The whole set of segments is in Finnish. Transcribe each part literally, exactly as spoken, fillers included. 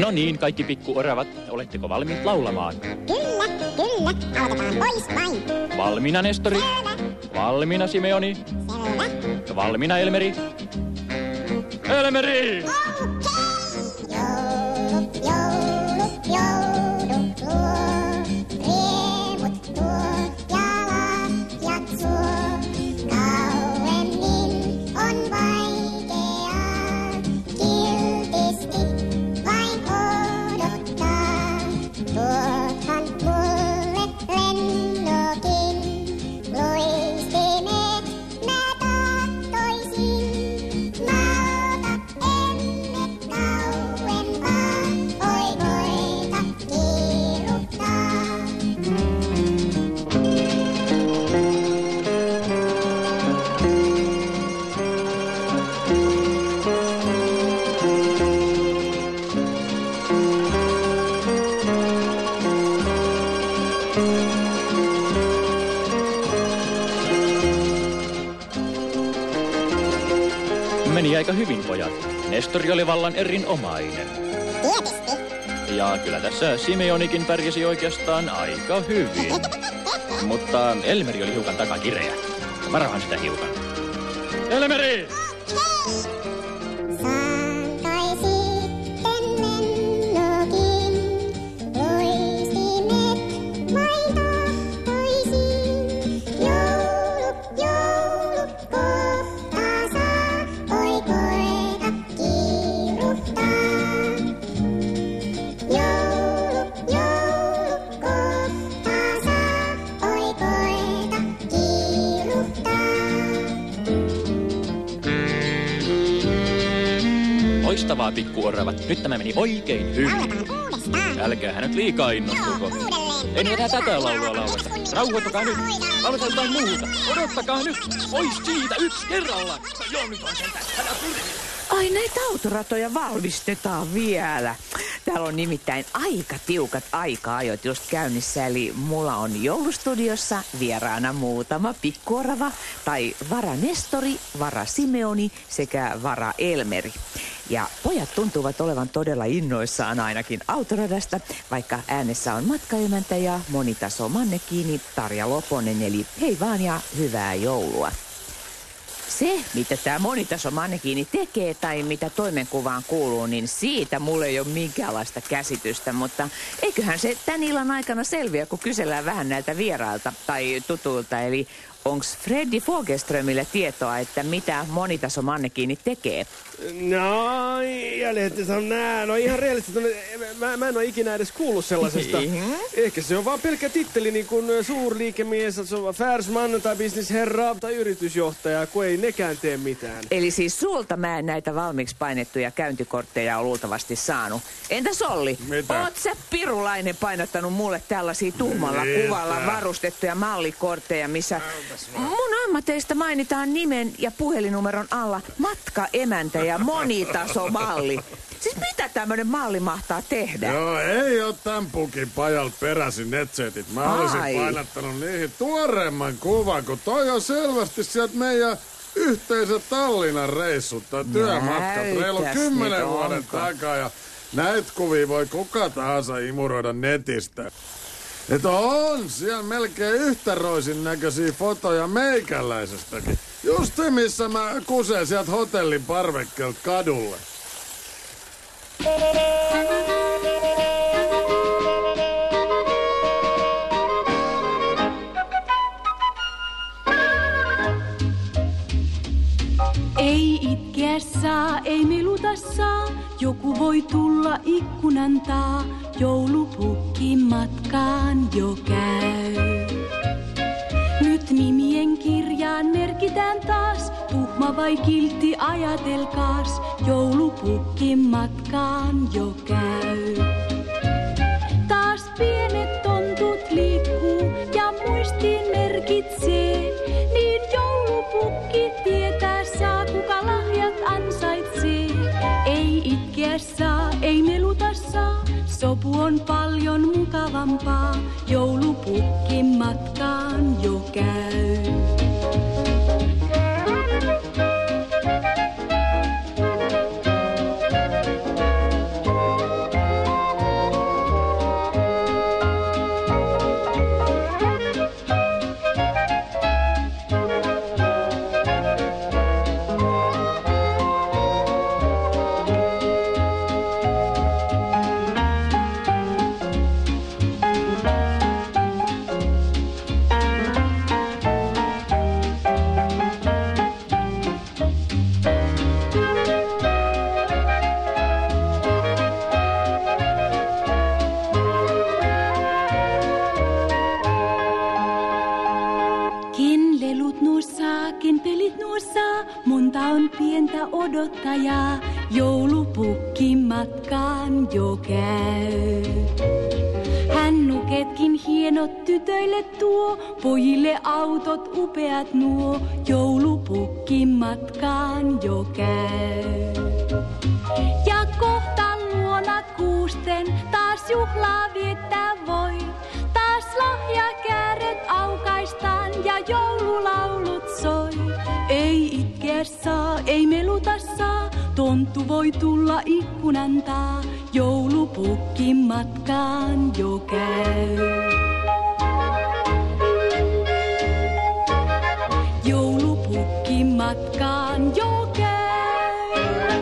No niin, kaikki pikkuoravat, oletteko valmiit laulamaan? Kyllä, kyllä. Aloitetaan pois vain. Valmiina Nestori? Selvä. Valmiina Simeoni? Selvä. Valmiina Elmeri? Elmeri! Okei. Joulut, joulut, joulut luo. Riemut tuo ja lahjat suo. Kauemmin on vaikeaa. Kiltisti vain odottaa. Tuothan mulle lennokin. Luistimet mä tahtoisin. Malta emme kauempaa. Oi koita kiiruttaa. Meni aika hyvin, pojat. Nestori oli vallan erinomainen. Tietysti. Ja kyllä tässä Simeonikin pärjäsi oikeastaan aika hyvin. Mutta Elmeri oli hiukan takakireä. Varahan sitä hiukan. Elmeri! Saan kai sitten lennokin. Luistimet vain tahtoisin. Joulut, joulut kohta saa. Oi koeta kiiruttaa. Joulut, joulut kohta saa. Oi koeta kiiruttaa. Loistavaa, pikkuoravat. Nyt tämä meni oikein hyvin. Lauletaan uudestaan. Älkäähän nyt liikaa innostuko. Joo, uudelleen. En enää tätä laulua laulata. Uudestaan. Rauhoittakaa nyt. Voidaan. Lauletaan jotain muuta. Odottakaa nyt. Pois siitä yksi kerralla. Joo, nyt on sentään. Älä pyri. Ai, näitä autoratoja valmistetaan vielä. Täällä on nimittäin aika tiukat aika-ajot just käynnissä, eli mulla on joulustudiossa vieraana muutama pikkuorava, tai Vara Nestori, Vara Simeoni sekä Vara Elmeri. Ja pojat tuntuvat olevan todella innoissaan ainakin autoradasta, vaikka äänessä on matkaemäntä ja monitaso mannekiini Tarja Loponen, eli hei vaan ja hyvää joulua. Se, mitä tämä monitaso mannekiini tekee tai mitä toimenkuvaan kuuluu, niin siitä mulle ei ole minkäänlaista käsitystä, mutta eiköhän se tän illan aikana selviä, kun kysellään vähän näiltä vierailta tai tutuilta, eli onks Freddy Fogelströmillä tietoa, että mitä monitaso mannekiini tekee? No, jäljet on nää. No ihan realistisesti, mä, mä en ole ikinä edes kuullut sellaisesta. Ehkä se on vaan pelkkä titteli, niin kuin suurliikemies, se on affärsman tai bisnisherra tai yritysjohtaja, kun ei nekään tee mitään. Eli siis sulta mä en näitä valmiiksi painettuja käyntikortteja ole luultavasti saanut. Entäs Olli? Mitä? Oot sä pirulainen painottanut mulle tällaisia tuhmalla Mitä? kuvalla varustettuja mallikortteja, missä mun ammateista mainitaan nimen ja puhelinnumeron alla matkaemäntä ja monitasomalli. Siis mitä tämmönen malli mahtaa tehdä? Joo, ei oo tän pukin pajalta peräisin netsetit. Mä Ai. olisin painattanut niihin tuoreemman kuvan, kun toi on selvästi sieltä meidän yhteiset Tallinnan reissut tai työmatkat reilu Näytäs kymmenen nyt, vuoden onko? takaa. Ja näitä kuvia voi kuka tahansa imuroida netistä. Että on siellä melkein yhtä roisin näköisiä fotoja meikäläisestäkin. Just se, missä mä kusen sieltä hotellin parvekkeelta kadulle. Ei itkeä saa, ei meluta saa, joku voi tulla ikkunan taa, joulupukki matkaan jo käy. Nyt nimien kirjaan merkitään taas, tuhma vai kiltti ajatelkaas, joulupukki matkaan jo käy. Taas pienet tontut liikkuu ja muistiin merkitsee, niin joulupukki tietää saa, kuka lahjat ansaitsee. Ei itkeä saa, ei meluta saa, sopu on paljon mukavampaa, joulupukki matkaan jo käy. pientä odottajaa, joulupukki matkaan jo käy. Hän nuketkin hienot tytöille tuo, pojille autot upeat nuo, joulupukki matkaan jo käy. Ja kohta luona kuusten taas juhlaa viettää voi. Taas lahjakääret aukaistaan ja joululaulut soi. Ei itkeä saa, ei meluta saa, tonttu voi tulla ikkunan taa. Joulupukki matkaan jo käy. Joulupukki matkaan jo käy.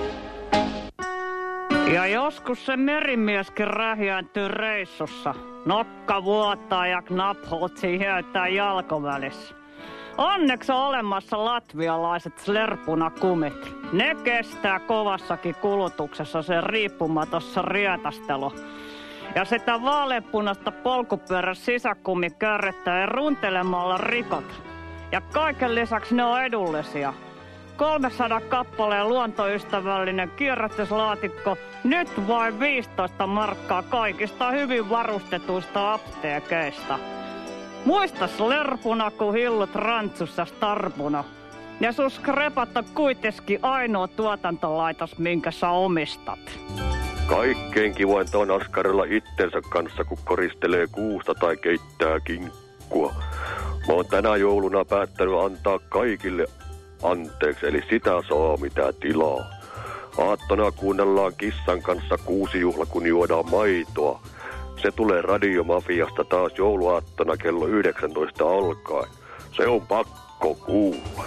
Ja joskus se merimieskin rähjääntyy reissussa. Nokka vuottaa ja knaphotsi hiötää jalkovälissä. Onneksi on olemassa latvialaiset slerpunakumit. Ne kestää kovassakin kulutuksessa sen riippumatossa rietastelu. Ja sitä vaaleanpunasta polkupyörän sisäkumikärrettä ei runtelemalla rikota. Ja kaiken lisäksi ne on edullisia. kolmesataa kappaleen luontoystävällinen kierrätyslaatikko, nyt vain viisitoista markkaa kaikista hyvin varustetuista apteekeista. Muista slerpuna, kun hillut rantsussa starpuna. Ja sus krepat on kuitenkin ainoa tuotantolaitos, minkä sä omistat. Kaikkein kivointa on askarella itsensä kanssa, kun koristelee kuusta tai keittää kinkkua. Mä oon tänä jouluna päättänyt antaa kaikille anteeksi, eli sitä saa mitä tilaa. Aattona kuunnellaan kissan kanssa kuusijuhla, kun juodaan maitoa. Se tulee Radiomafiasta taas jouluaattona kello yhdeksäntoista alkaen. Se on pakko kuulla.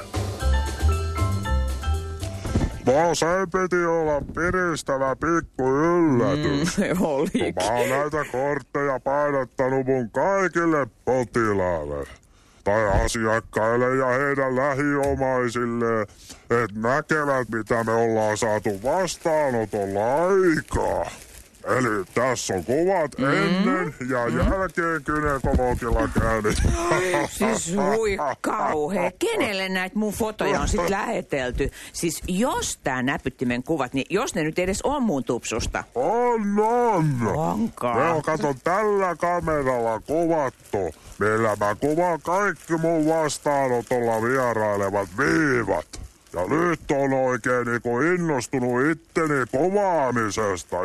Vaan se piti olla piristävä pikku yllätys. Mm, olikin. Mä oon näitä kortteja painottanut mun kaikille potilaille. Tai asiakkaille ja heidän lähiomaisille, että näkevät mitä me ollaan saatu vastaanotolla aikaa. Eli tässä on kuvat mm. ennen ja mm. jälkeen gynekologilla käynyt. Siis hui kauhea. Kenelle näitä mun fotoja on sit lähetelty? Siis jos tää näpyttimen kuvat, niin jos ne nyt edes on mun tupsusta. On, on. Onko? Ne on kato tällä kameralla kuvattu. Millä mä kuvaan kaikki mun vastaanotolla vierailevat viivat. Ja nyt on oikein niinku innostunut itteni kuvaamisesta.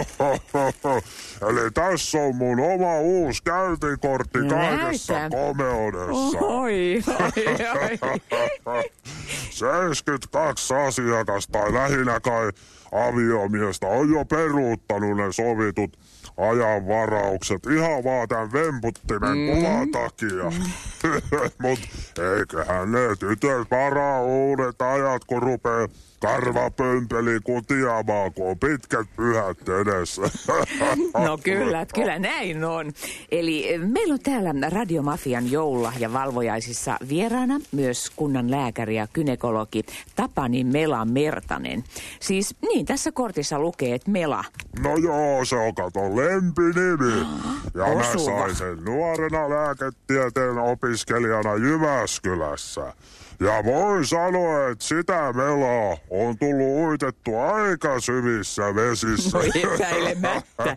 Eli tässä on mun oma uusi käyntikortti kaikessa komeudessa. Oi, oi, oi. seitsemänkymmentäkaksi asiakasta tai lähinnä kai aviomiestä on jo peruuttanut ne sovitut ajanvaraukset ihan vaan tämän vemputtimen mm. kuvan takia. Mut eiköhän ne tytöt varaa uudet ajat, kun rupee karvapömpeli kutiamaan, kun on pitkät pyhät edessä. No kyllä, kyllä näin on. Eli meillä on täällä Radiomafian joululahjavalvojaisissa vieraana myös kunnan lääkäri ja gynekologi Tapani Mela Mertanen. Siis niin, tässä kortissa lukee, että Mela. No joo, se on kato lempinimi. Ja Osuva. Mä sain sen nuorena lääketieteen opiskelijana Jyväskylässä. Ja voi sanoa, että sitä Melaa on tullut uitettu aika syvissä vesissä. No epäilemättä.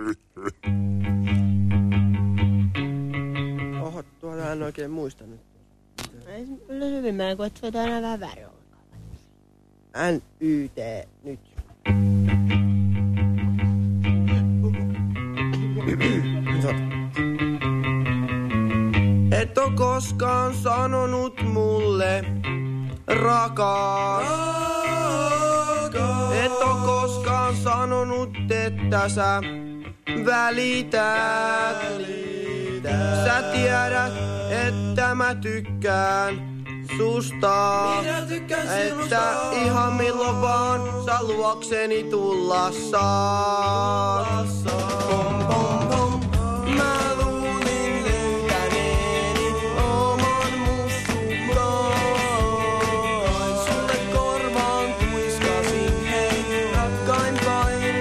Oho, tuota en oikein muista nyt. Ei se kyllä hyvin mennä, kun et voit aina vähän väri olkaa. N Y T nyt. Et oo koskaan sanonut mulle rakas. Rakas. Et oo koskaan sanonut, että sä välität. välität. Sä tiedät, että mä tykkään susta. Minä tykkään että sinusta. Ihan milloin vaan sä luokseni tulla saat. Pom, pom, pom. Mä luulin löytäneeni oman mussun pois. Sulle korvaan tuiskasin hei rakkain vain.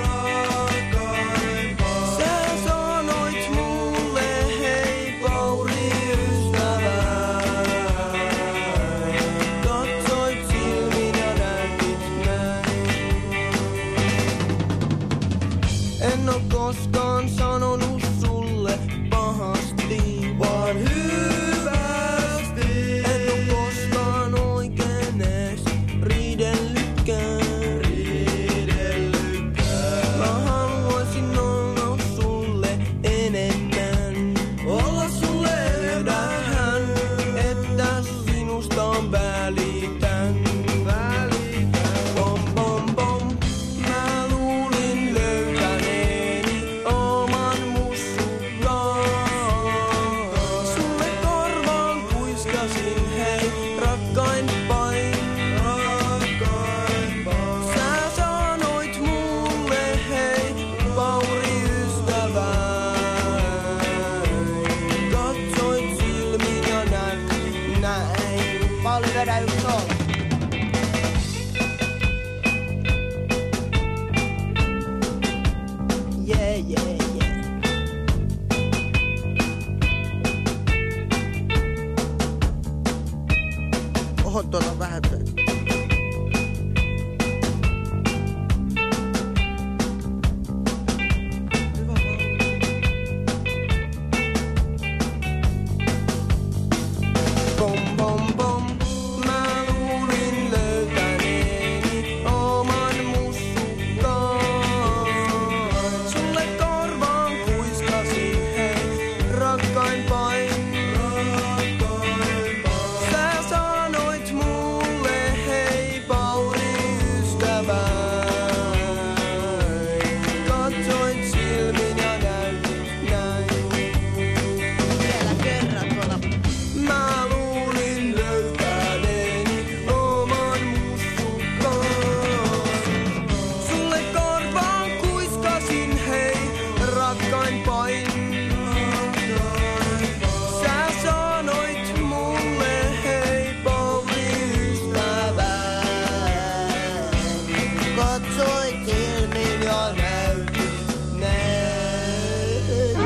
Sä sanoit mulle hei Pauri ystävä. Katsoit silmin ja näin. En oo koskaan sanonut sulle pahasti, vaan hyvästi. En oo koskaan oikein ees riidellytkään. Mä haluaisin olla sulle enemmän. Olla sulle vähän, että sinusta on välitän. Pom pom pom. Mä luulin löytäneeni oman mussukaan. Sulle korvaan kuiskasin hei, rakkain pain. Sä sanoit mulle hei, Pauri ystäväni. Katsoit silmin ja näin, näin. Pauli, vedä yksi soolo. Yeah, yeah, yeah. Oho, tuolla vähän töitä. Pom pom pom. Mä luulin löytäneeni oman mussukaan. Sulle korvaan kuiskasin hei, rakkain pain. Sä sanoit mulle hei, Pauri ystäväni. Katsoit silmin ja näin, näin. Vielä kerran tuolla. Mä luulin löytäneeni oman mussukaan. Sulle korvaan kuiskasin hei, rakkain pain. Sä sanoit mulle hei, Pauri ystäväni. Katsoit silmin ja näytit näin.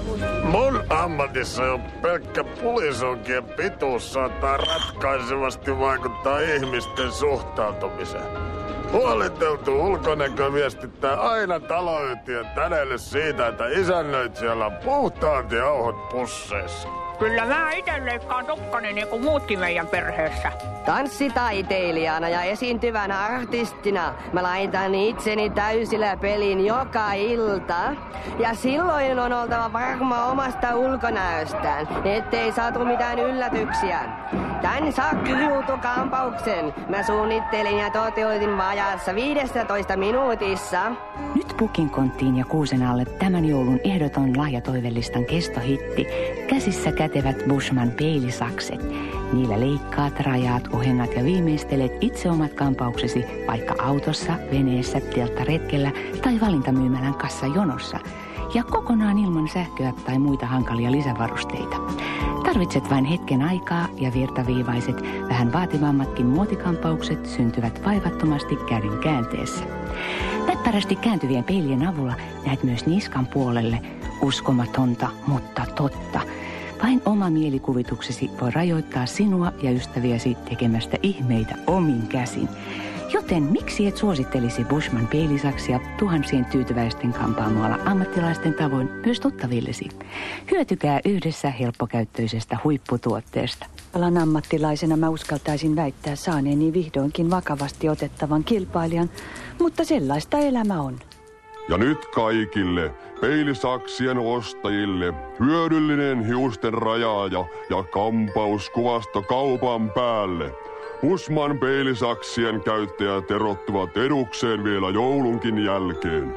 Mun ammatissa on pelkkä pulisonkien pituus saattaa ratkaisevasti vaikuttaa ihmisten suhtautumiseen. Huoliteltu ulkonäkö viestittää aina taloyhtiön tänelle siitä, että isännöitsijällä on puhtaat jauhot pusseissa. Kyllä mä ite leikkaan tukkani niin kuin muutkin meidän perheessä. Tanssitaiteilijana ja esiintyvänä artistina mä laitan itseni täysillä peliin joka ilta. Ja silloin on oltava varma omasta ulkonäöstään, ettei saatu mitään yllätyksiä. Tän sakkiruutukampauksen mä suunnittelin ja toteutin vajaassa viidessätoista minuutissa. Nyt Pukinkonttiin ja Kuusen alle tämän joulun ehdoton lahjatoivelistan kestohitti. Käsissä kätevät Bushman peilisakset. Niillä leikkaat, rajaat, ohengat ja viimeistelet itse omat kampauksesi vaikka autossa, veneessä, telttaretkellä tai valintamyymälän kassajonossa. Ja kokonaan ilman sähköä tai muita hankalia lisävarusteita. Tarvitset vain hetken aikaa ja virtaviivaiset, vähän vaativammatkin muotikampaukset syntyvät vaivattomasti käden käänteessä. Näppärästi kääntyvien peilien avulla näet myös niskan puolelle. Uskomatonta, mutta totta. Vain oma mielikuvituksesi voi rajoittaa sinua ja ystäviäsi tekemästä ihmeitä omin käsin. Joten miksi et suosittelisi Bushman peilisaksia tuhansien tyytyväisten kampaamoalla ammattilaisten tavoin myös tuttavillesi? Hyötykää yhdessä helppokäyttöisestä huipputuotteesta. Alan ammattilaisena mä uskaltaisin väittää saaneeni vihdoinkin vakavasti otettavan kilpailijan, mutta sellaista elämä on. Ja nyt kaikille peilisaksien ostajille hyödyllinen hiusten rajaaja ja kampauskuvasto kaupan päälle. Bushman peilisaksien käyttäjät erottuvat edukseen vielä joulunkin jälkeen.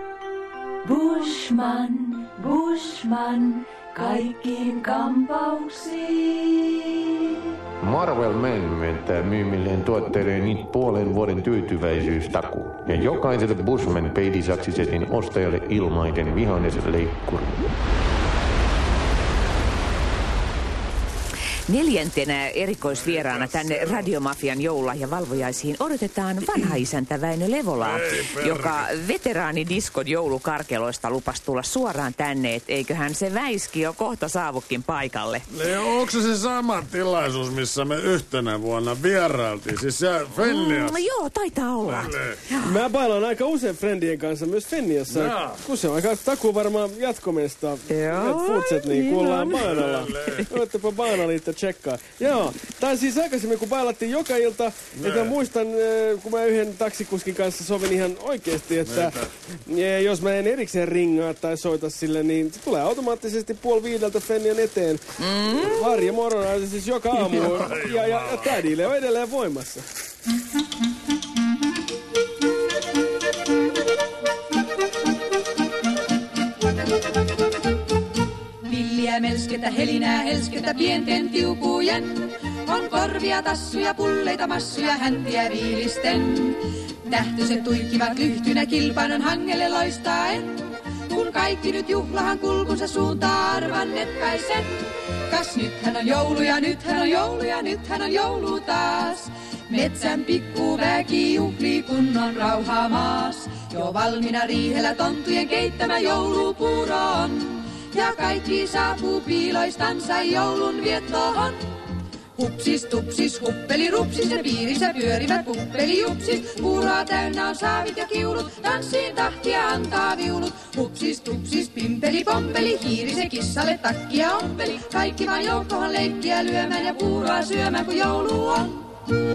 Bushman, Bushman, kaikkiin kampauksiin. Marvel Man myöntää myymilleen tuotteiden nyt puolen vuoden tyytyväisyystakuu. Ja jokaiselle Bushman peilisaksisetin ostajalle ilmainen vihannesleikkuri. Neljäntenä erikoisvieraana tänne Radiomafian joululahjavalvojaisiin odotetaan vanha isäntä Väinö Levolaa, joka veteraanidiskon joulukarkeloista lupasi tulla suoraan tänne, et eiköhän se väiski jo kohta saavukin paikalle. No, onko se se sama tilaisuus, missä me yhtenä vuonna vierailtiin? Siis se Fennias? Mm, joo, taitaa olla. Mä bailaan aika usein friendien kanssa myös Fenniassa. No. Kun se on aika takuu varmaan jatkomesta. Joo, Futset, niin niin kuullaan on. baanalla. Olettepa baanaliitto tsekkaa. Joo, tai siis aikaisemmin kun bailattiin joka ilta, että muistan, kun mä yhden taksikuskin kanssa sovin ihan oikeesti, että Meitä. jos mä en erikseen ringaa tai soita sille, niin se tulee automaattisesti puoli viideltä Fennian eteen. Mm. Harja morona, siis joka aamu. ja, ja, ja tädille on edelleen voimassa. Villiä melsketä, helinää, helsketä, pienten tiukujen. On korvia, tassuja, pulleita, massuja, häntiä viilisten. Tähtöiset tuikkivat lyhtynä kilpainon hangelle loistaen. Kun kaikki nyt juhlahan kulkunsa suuntaa arvannet kai sen. Kas nythän on joulu ja nythän on joulu ja nythän on joulu taas. Metsän pikkuväki juhlii kunnon rauhaa maas. Jo valmiina riihellä tonttujen keittämä joulupuuro on. Ja kaikki saapuu piiloistansa joulun viettoon. Hupsis, tupsis, huppeli, rupsis ja piirissä pyörivät puppeli, jupsis. Puuroa täynnä on saavit ja kiulut, tanssiin tahtia antaa viulut. Hupsis, tupsis, pimpeli, pompeli, hiiri se kissalle takkia ompeli. Kaikki vaan joukkoon leikkiä lyömään ja puuroa syömään, kun joulu on.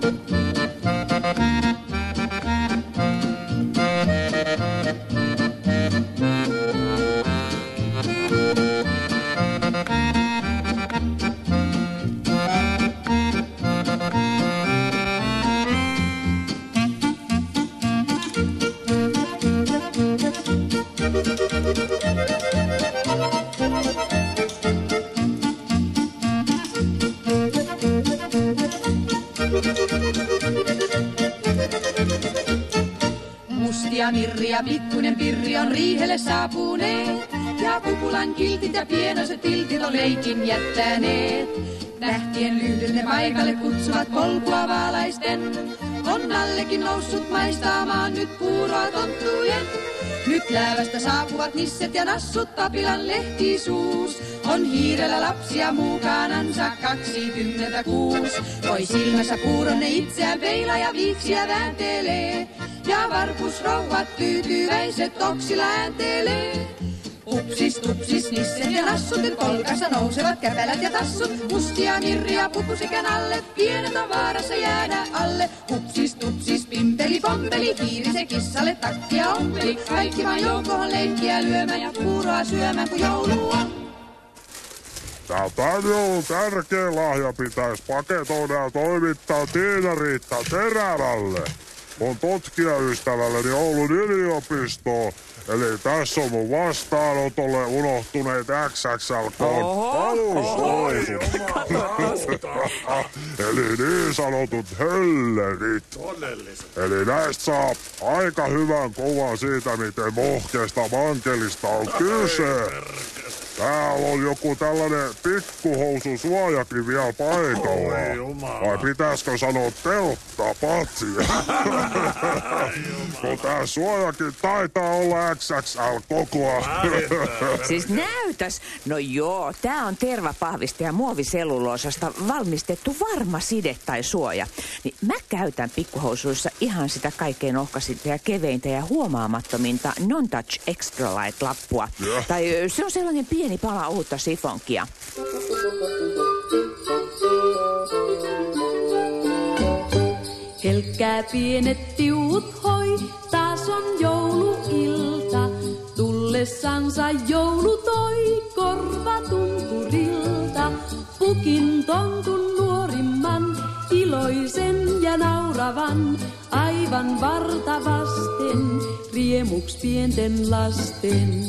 Mustia mirria, pikkunen pirri on riihelle saapuneet. Ja pupulan kiltit ja pienoiset tiltit on leikin jättäneet. Tähtien lyhdyt ne paikalle kutsuvat polkua vaalaisten. On allekin noussut maistaamaan nyt puuroa tonttujen. Nyt läävästä saapuvat nisset ja nassut Tapilan lehtisuus. On hiirellä lapsia mukanansa kaksikymmentäkuusi. Voi silmässä puuron ne itseään peilaa ja viiksiä vääntelee. Ja varpusrouvat tyytyväiset oksilla ääntelee. Upsis, tupsis, nisset ja nassut, nyt kolkassa nousevat käpälät ja tassut. Mustia mirria pupu sekään alle, pienet on vaarassa jäädä alle. Upsis, tupsis, pimpeli, pompeli, kiiri se kissalle takkia ompeli. Kaikki vaan joukkoon leikkiä lyömään ja puuroa syömään, kun joulu on. Tää tän joulun tärkeä lahja pitäis paketoida ja toimittaa Tiina-Riitta Terävälle. On tutkijaystävälleni Oulun yliopistoon. Eli tässä on mun vastaanotolle unohtuneet X X L-alushoidut. Eli niin sanotut höllerit. Eli näistä saa aika hyvän kuvan siitä, miten muhkeesta mankelista on kyse. Täällä on joku tällainen pikkuhoususuojakin vielä paikalla. Vai pitäisikö sanoa teltta patsia? Kun tää suojakin taitaa olla X X L-kokoa. Siis näytäs. No joo, tää on tervapahvista ja muoviselluloosasta valmistettu varma side tai suoja. Niin mä käytän pikkuhousuissa ihan sitä kaikkein ohkaisinta ja keveintä ja huomaamattominta Non-Touch Extra Light-lappua. Yeah. Tai se on sellainen pieni pala uutta sifonkia. Helkkää pienet tiut hoi, taas on jouluilta. Tullessansa joulu toi korvatunturilta. Pukin tontun nuorimman, iloisen ja nauravan. Aivan varta vasten, riemuks pienten lasten.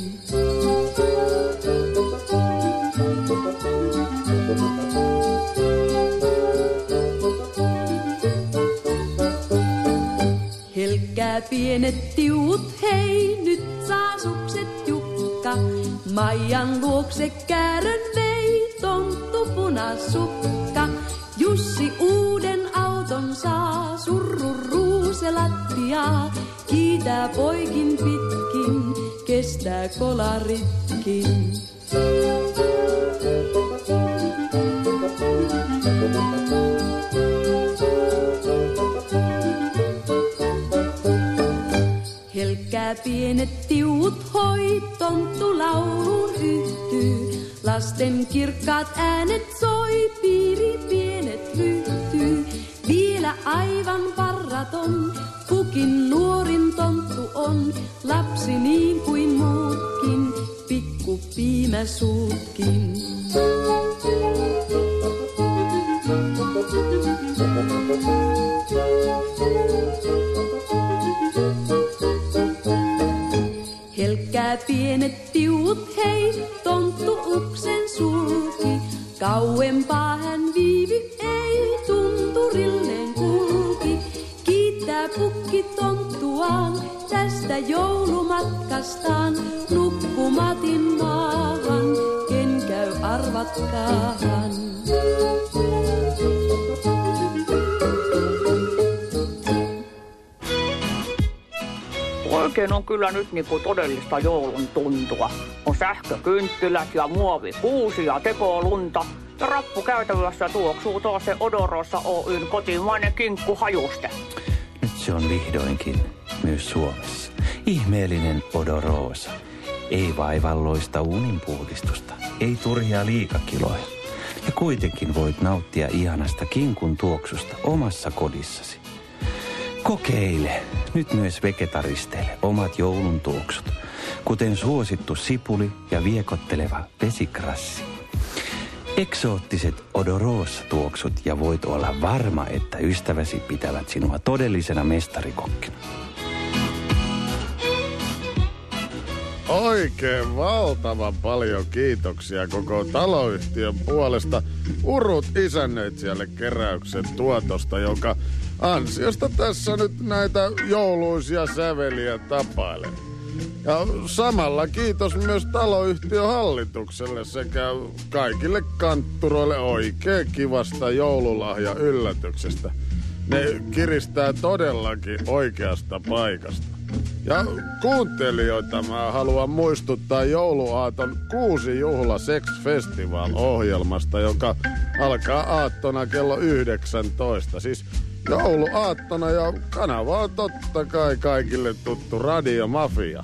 Helkkää pienet tiut, hei nyt saa sukset Jukka. Maijan luokse käärön vei tonttu punainen. punasukka. Jussi uuden auton saa, surru ruuselattiaa. Kiitää poikin pitkin, kestää kolaritkin. Helkkää pienet tiuut hoi, tonttu lauluun yhtyy. Lasten kirkkaat äänet soi, piiri pienet lyhtyy. Vielä aivan varraton, pukin nuorin tonttu on. Lapsi niin kuin muutkin, pikku piimäsuutkin. Helkkää pienet tiuut hei, tonttu uksen sulki. Kauempaa hän viivy ei, tunturilleen kulki. Kiittää pukki tonttuaan tästä joulumatkastaan. Nukkumatin maahan, ken käy arvatkaahan. Oikein on kyllä nyt niinku todellista joulun tuntua. On sähkökynttilät ja muovikuusi ja tekolunta. Ja rappukäytävässä tuoksuu taas se Odorosa Oyn kotimainen kinkkuhajuste. Nyt se on vihdoinkin myös Suomessa. Ihmeellinen Odorosa. Ei vaivalloista uuninpuhdistusta, ei turhia liikakiloja. Ja kuitenkin voit nauttia ihanasta kinkun tuoksusta omassa kodissasi. Kokeile nyt myös vegetaristeille omat joulun tuoksut, kuten suosittu sipuli ja viekotteleva vesikrassi. Eksoottiset Odorosa-tuoksut ja voit olla varma, että ystäväsi pitävät sinua todellisena mestarikokkina. Oikein valtavan paljon kiitoksia koko taloyhtiön puolesta Urut isännöitsijälle keräyksen tuotosta, joka ansiosta tässä nyt näitä jouluisia säveliä tapailen. Ja samalla kiitos myös taloyhtiön hallitukselle sekä kaikille kantturoille oikein kivasta joululahja yllätyksestä. Ne kiristää todellakin oikeasta paikasta. Ja kuuntelijoita mä haluan muistuttaa jouluaaton kuusi juhla Sex Festival-ohjelmasta, joka alkaa aattona kello yhdeksäntoista. Siis jouluaattona, ja kanava on totta kai kaikille tuttu Radio Mafia.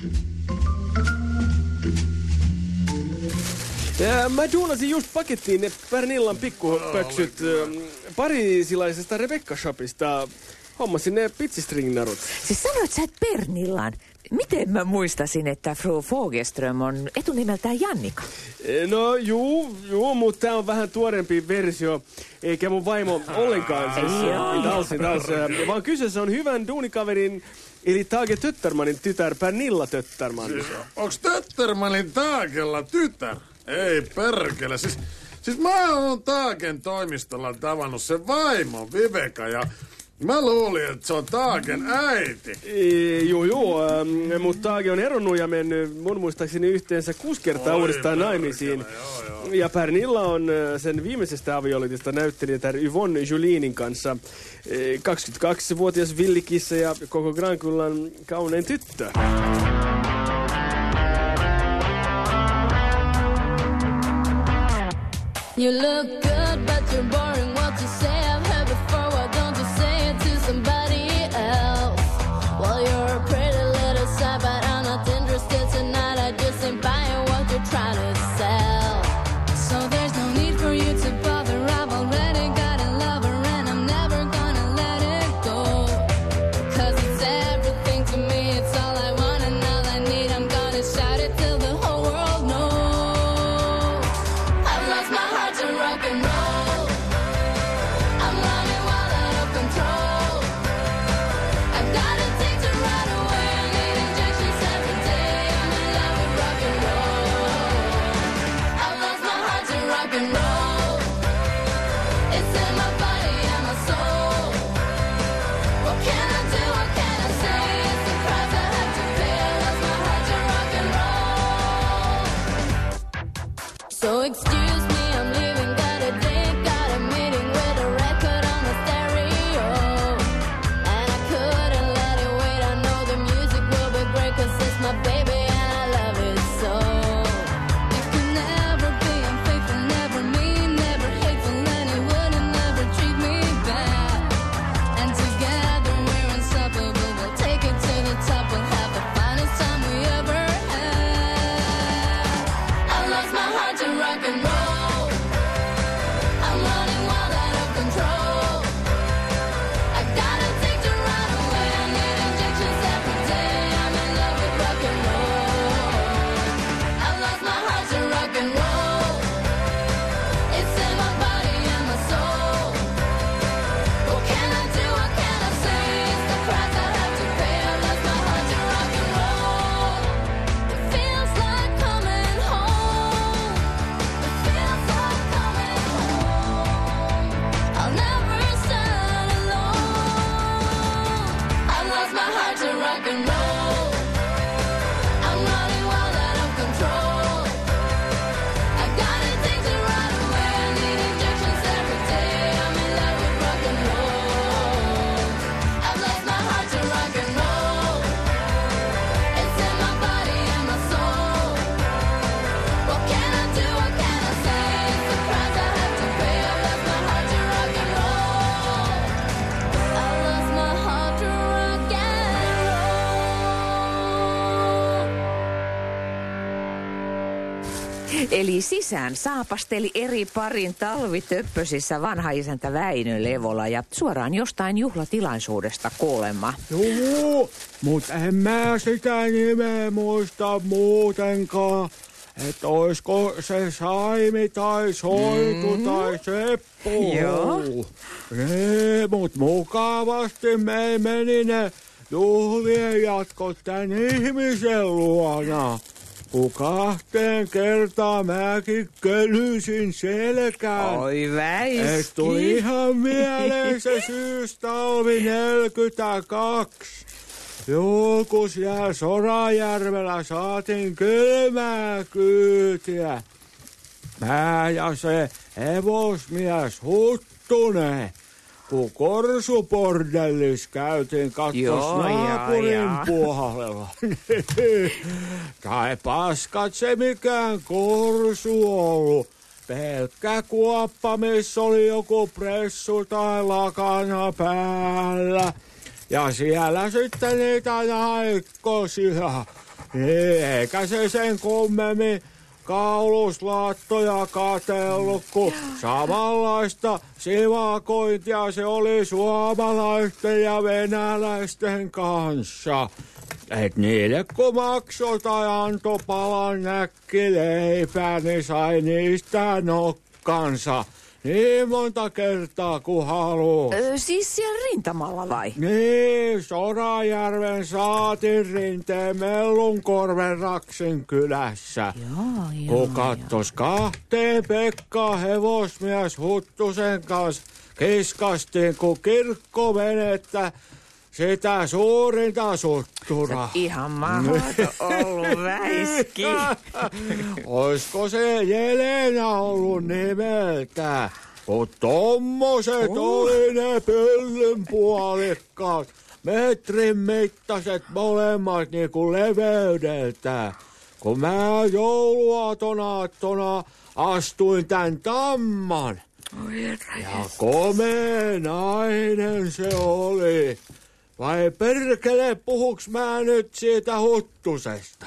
Ja mä duunasin just pakettiin ne Pernillan pikkupöksyt parisilaisesta Rebecca Shopista. Hommasin ne pitsistringnarut. Siis sanoit sä, että Pernillan. Miten mä muistasin, että Fru Fogelström on etunimeltään Jannika? No juu, juu, mutta tää on vähän tuorempi versio. Eikä mun vaimo ollenkaan siis. Dalsi, dalsi. Vaan kyseessä on hyvän duunikaverin, eli Tage Töttermanin tytär Pernilla Tötterman. Siis, onks Töttermanin Taagella tytär? Ei perkele, siis, siis mä oon Taagen toimistolla tavannut sen vaimon Viveka ja mä luulin, että se on Taagen äiti. E, joo, joo, ähm, mutta Taage on eronnut ja mennyt mun muistaakseni yhteensä kuusi kertaa Oi, uudestaan naimisiin. Joo, joo. Ja Pernilla on sen viimeisestä avioliitosta näyttelijätär Yvonne Julinin kanssa e, kaksikymmentäkaksivuotias villikissa ja koko Grankullan kaunein tyttö. You look good, but you're boring. What you say I've heard before. Why don't you say it to somebody else? Well, you're a pretty little side, but I'm not interested tonight. I just ain't buying what you're trying to sell. So there's no need for you to bother. I've already got a lover, and I'm never gonna let it go. Cause it's everything to me. It's all I want and all I need. I'm gonna shout it till the whole world knows. I've lost my heart to rock and roll. I'm loving while to rock and roll. I'm running wild out of control. I got addicted right away. I need injections every day. I'm in love with rock and roll. I've lost my heart to rock and roll. It's in my body and my soul. What can I do? What can I say? It's the price I have to pay. I've lost my heart to rock and roll. I've lost my heart to rock and Eli sisään saapasteli eri parin talvitöppösissä vanha isäntä Väinö Levola ja suoraan jostain juhlatilaisuudesta kuulemma. Joo, mutta en mä sitä nimeä muista muutenkaan. Että oisko se Saimi tai Soitu mm. tai Seppo. Joo. Nee, mut mukavasti me meni ne juhlien jatkot tän ihmisen luona. Kun kahteen kertaan mäkin kölysin selkään. Oi Väiski. Et tuli ihan mieleen se syystalvi neljäkymmentäkaksi. Joku siellä Sorajärvellä saatiin kylmää kyytiä. Mä ja se hevosmies Huttunen. Kun Korsubordellis käytiin kattos naapurin puolella. Tai paskat se mikään korsu ollut. Pelkkä kuoppa, missä oli joku pressu tai lakana päällä. Ja siellä sitten niitä naikkosia. Eikä se sen kummemmin kauluslaattoja katsellut, kun samanlaista sivakointia se oli suomalaisten ja venäläisten kanssa. Et niille kun maksoi tai antoi palan näkkileipää, niin sai niistä nokkansa. Niin monta kertaa kuin haluu. Öö, siis siellä rintamalla vai? Niin, Sorajärven saatin rinteen Mellunkorven Raksin kylässä. Joo, joo, kun kattos kahteen Pekka hevosmies Huttusen kanssa kiskastiin kun kirkkovenettä sitä suurinta suttura. Ihan mahdoton ollut Väiski. Oisko se Jelena ollut nimeltä? Kun tommoset uh. oli ne pöllynpuolikkaat, metrin mittaiset molemmat niinku leveydeltä. Kun mä jouluaatonaattona astuin tän tamman. Ja komea nainen se oli. Vai perkele, puhuks mä nyt siitä Huttusesta?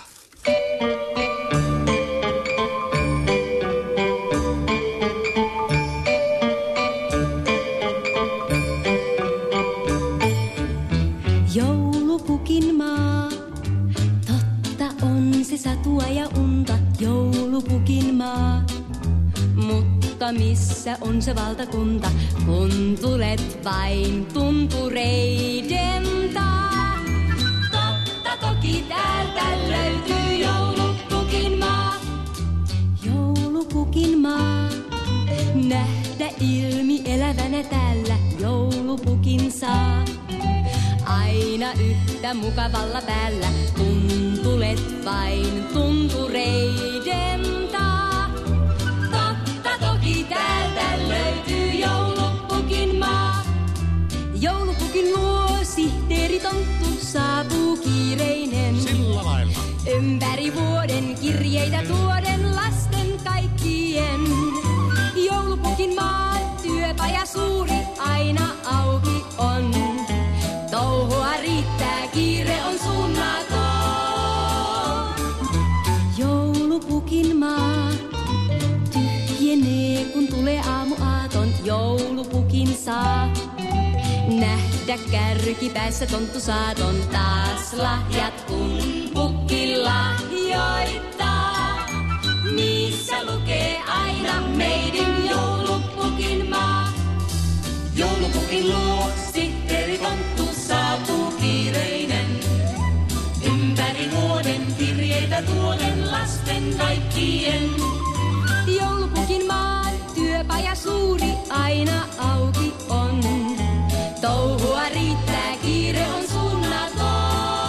Joulupukin maa, totta on se satua ja unta, joulupukin maa. Mutta missä on se valtakunta, kun tulet vain tuntureiden taa? Totta toki täältä löytyy joulupukin maa. Joulupukin maa, nähdä ilmi elävänä täällä joulupukin saa. Aina yhtä mukavalla päällä, kun tulet vain tuntureiden taa. Totta toki täältä löytyy joulupukin maa. Joulupukin luo sihteeri tonttu saapuu kiireinen. Sillä lailla. Ympäri vuoden kirjeitä tuoden lasten kaikkien. Joulupukin maan työpaja suuri aina auki on. Touhua riittää, kiire on suunnaton. Joulupukin maa tyhjenee, kun tulee aamuaaton. Joulupukin saa nähdä kärkipäässä tonttu saaton. Taas lahjat kun pukki lahjoittaa. Niissä lukee aina meidän joulupukin maa. Joulupukin luo sihteeri tonttu saapuu kiireinen. Ympäri vuoden kirjeitä tuoden lasten kaikkien. Joulupukin maan työpaja suuri aina auki on. Touhua riittää, kiire on suunnaton.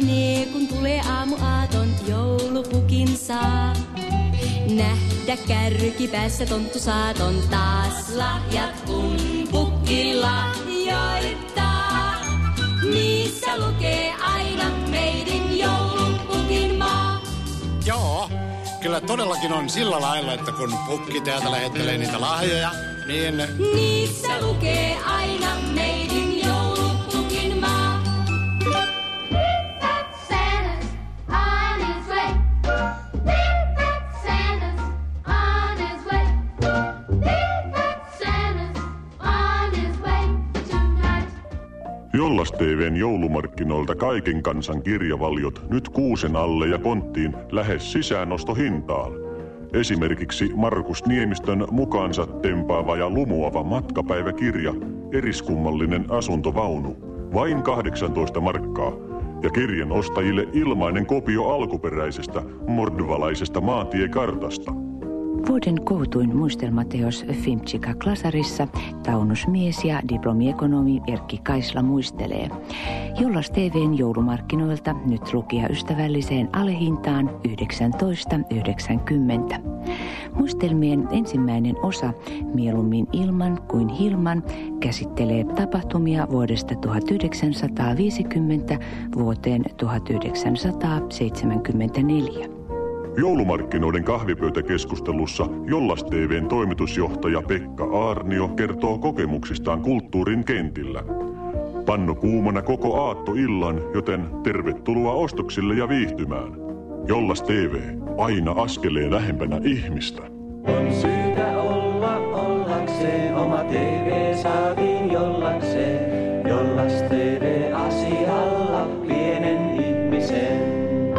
menee, kun tulee aamuaaton, joulupukin saa. Nähdä kärki päässä tonttu saaton, taas lahjat kun pukki lahjoittaa. Niissä lukee aina meidän joulupukin maa. Joo, kyllä todellakin on sillä lailla, että kun pukki täältä lähettelee niitä lahjoja, niin... Niissä lukee aina meidän joulupukin maa. Jollas T V:n joulumarkkinoilta kaiken kansan kirjavaliot nyt kuusen alle ja konttiin lähes sisäänostohintaan. Esimerkiksi Markus Niemistön mukaansa tempaava ja lumuava matkapäiväkirja Eriskummallinen asuntovaunu. Vain kahdeksantoista markkaa. Ja kirjan ostajille ilmainen kopio alkuperäisestä mordvalaisesta maantiekartasta. Vuoden kootuin muistelmateos Fimtsika Klasarissa taunusmies ja diplomiekonomi Erkki Kaisla muistelee. Jollas T V:n joulumarkkinoilta nyt lukijaystävälliseen alehintaan yhdeksäntoista yhdeksänkymmentä. Muistelmien ensimmäinen osa, mieluummin ilman kuin hilman, käsittelee tapahtumia vuodesta tuhatyhdeksänsataaviisikymmentä vuoteen tuhatyhdeksänsataaseitsemänkymmentäneljä. Joulumarkkinoiden kahvipöytäkeskustelussa Jollas T V:n toimitusjohtaja Pekka Aarnio kertoo kokemuksistaan kulttuurin kentillä. Pannu kuumana koko aattoillan, joten tervetuloa ostoksille ja viihtymään. Jollas T V, aina askeleen lähempänä ihmistä. On syytä olla ollakseen, oma T V saatiin jollakseen. Jollas T V asialla pienen ihmisen.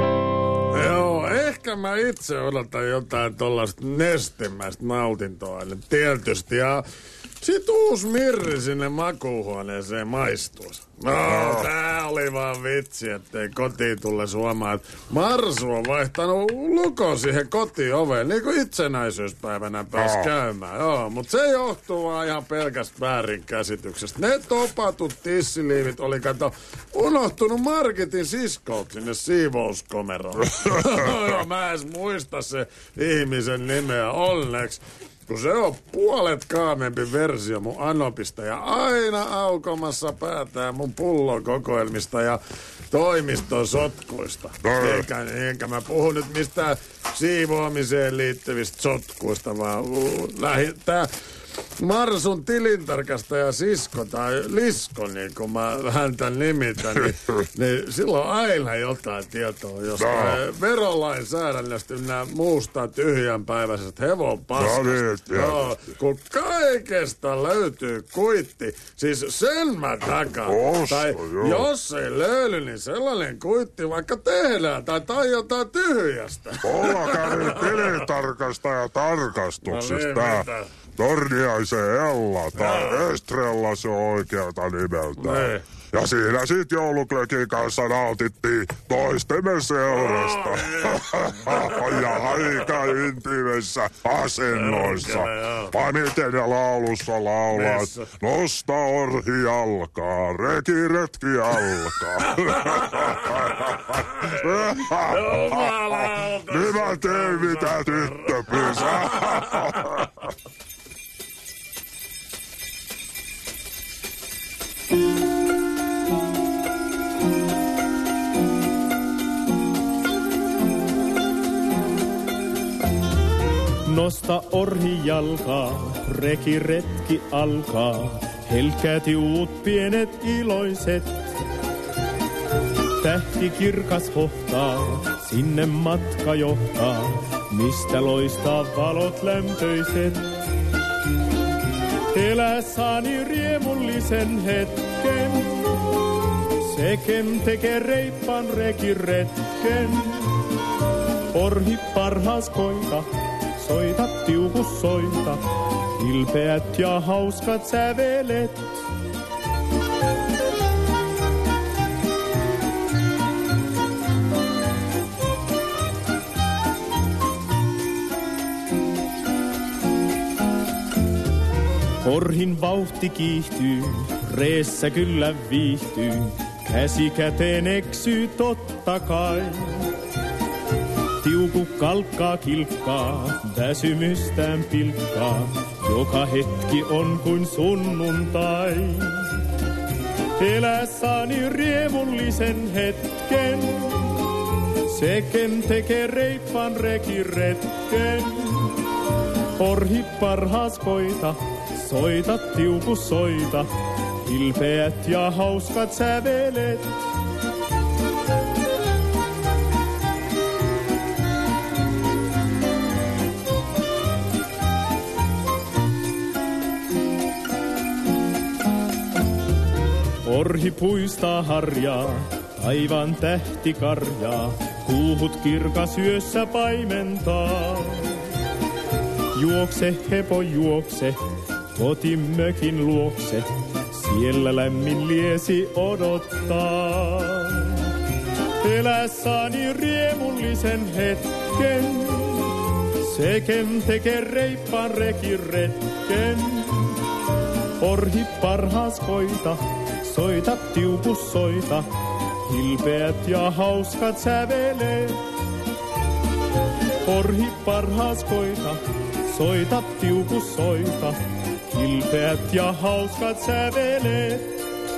Joo, ehkä mä itse odotan jotain tollaista nestemäistä nautintoa, tietysti. Ja sit uusi mirri sinne makuuhuoneeseen maistuisi. No, tää oli vaan vitsi, ettei kotiin tulle suomaan. Marsu on vaihtanut lukon siihen kotioveen, niin kuin itsenäisyyspäivänä pääsi oh. käymään. Joo, mut se johtuu vaan ihan pelkästä väärinkäsityksestä. Ne topatut tissiliivit oli, kato, unohtunut Marketin siskolta sinne siivouskomeroon. Joo, mä edes muista se ihmisen nimeä onneksi. Kun se on puolet kaamempi versio mun Anopista ja aina aukomassa päätään mun pullokokoelmista ja toimiston sotkuista. Eikä, enkä mä puhu nyt mistään siivoamiseen liittyvistä sotkuista, vaan lähi, tää Marsun tilintarkastaja Sisko tai Lisko, niin kun mä häntä nimitän, niin, niin silloin aina jotain tietoa jostain no. verolainsäädännöstä ynnä muusta tyhjänpäiväisestä hevonpaskasta. No niin, no, kun kaikesta löytyy kuitti, siis sen mä takan. Osta, tai joo. Jos ei löydy, niin sellainen kuitti vaikka tehdään tai tai jotain tyhjästä. Olla kävi tilintarkastaja tarkastuksesta. No niin, Torniaisen Ella tai Estrella se on oikealta nimeltään. Ne. Ja siinä sit jouluklökin kanssa nautittiin toistemme seurasta. Oh, ja aika intimeissä asennoissa. Vai miten ne laulussa laulaa? Nosta orhi jalkaa, rekiretki alkaa. Nyt mä teen mitä tyttö pysää. Nosta orhi jalkaa, rekiretki alkaa. Helkkätiuut pienet iloiset. Tähti kirkas hohtaa, sinne matka johtaa. Mistä loistaa valot lämpöiset. Elä saani riemullisen hetken. Sekem tekee reippaan rekiretken. Orhi parhaas koita. Soita tiukus soita, ilpeät ja hauskat sävelet. Orhin vauhti kiihtyy, reessä kyllä viihtyy. käsi käteen eksyy totta kai. Tiuku kalkkaa kilkkaa, väsymystään pilkkaa. Joka hetki on kuin sunnuntai. Elässäni riemullisen hetken. Seken tekee reippaan rekiretken. Porhi parhaas koita, soita tiuku soita. Hilpeät ja hauskat sävelet. Orhi puistaa harjaa, taivaan tähti karjaa, kuuhut kirkas yössä paimentaa. Juokse hepo juokse, kotimökin luokse, siellä lämmin liesi odottaa. Elässäni riemullisen hetken, seken tekee reippaan rekiretken. Orhi parhaas koita, soita tiuku soita, hilpeät ja hauskat sävelet. Orhi parhaas koita, soita tiuku soita, hilpeät ja hauskat sävelet.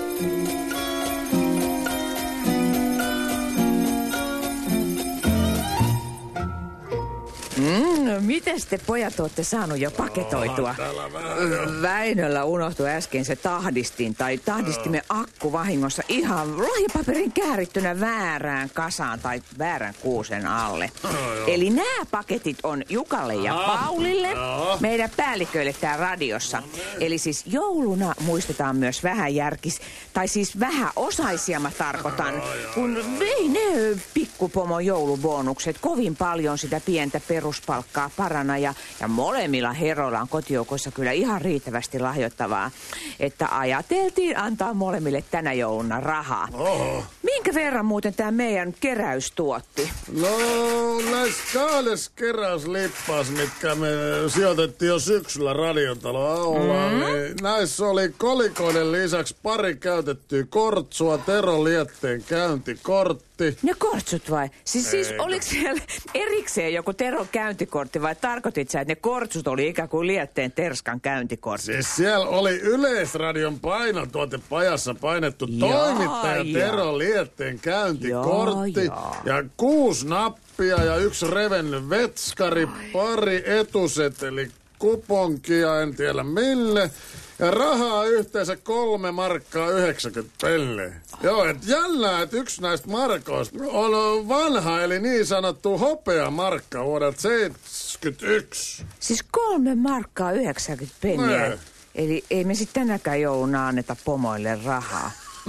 Mm, mites te pojat ootte saanut jo paketoitua? Väinöllä unohtui äsken se tahdistin tai tahdistimen akku vahingossa ihan lahjapaperin käärittynä väärään kasaan tai väärän kuusen alle. Eli nämä paketit on Jukalle ja Paulille, meidän päälliköille täällä radiossa. Eli siis jouluna muistetaan myös vähäjärkis, tai siis vähäosaisia mä tarkoitan, kun vei ne pikkupomo joulubonukset kovin paljon sitä pientä peruspalkkaa parana ja, ja molemmilla heroilla on kotijoukoissa kyllä ihan riittävästi lahjoittavaa, että ajateltiin antaa molemmille tänä jouluna rahaa. Oho. Minkä verran muuten tämä meidän keräys tuotti? No näissä kahdessa keräyslippaassa, mitkä me sijoitettiin jo syksyllä Radiotalo Aulaan, mm. niin näissä oli kolikoiden lisäksi pari käytettyä kortsua, Tero Lietteen käyntikortti. Ne kortsut vai? Siis, siis oliko siellä erikseen joku Teron käyntikortti vai tarkoitit sä, että ne kortsut oli ikään kuin Lietteen Terskan käyntikortti? Siis siellä oli Yleisradion painotuotepajassa painettu jaa, toimittaja jaa. Tero Lietteen käyntikortti jaa, jaa. ja kuusi nappia ja yksi revennyt vetskari, pari etuseteli kuponkia, en tiedä mille. Ja rahaa yhteensä kolme markkaa yhdeksänkymmentä pelleä. Joo, et jännää, että yksi näistä markoista on vanha, eli niin sanottu hopeamarkka vuodelta seitsemänkymmentäyksi. Siis kolme markkaa yhdeksänkymmentä penniä. Ne. Eli ei me sitten tänäkään jouluna anneta pomoille rahaa.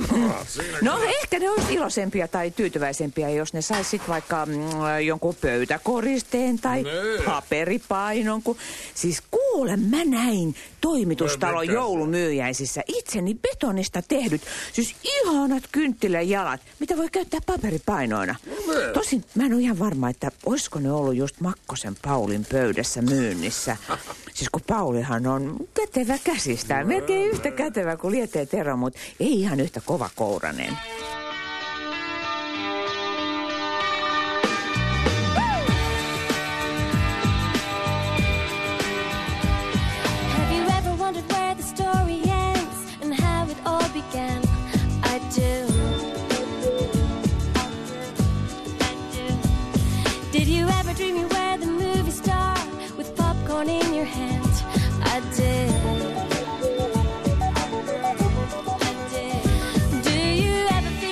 No ehkä ne olisi iloisempia tai tyytyväisempiä, jos ne sais sit vaikka mm, jonkun pöytäkoristeen tai ne. paperipainon. Kun... Siis kuule, mä näin toimitustalon joulumyyjäisissä itseni betonista tehdyt, siis ihanat kynttiläjalat, mitä voi käyttää paperipainoina. Ne. Tosin mä en ole ihan varma, että olisiko ne ollut just Makkosen Paulin pöydässä myynnissä. Siis kun Paulihan on kätevä käsistään, melkein yhtä kätevä kuin Lietteen Tero, mutta ei ihan yhtä kova kouranen. In your hand, I did. I did. Do you ever feel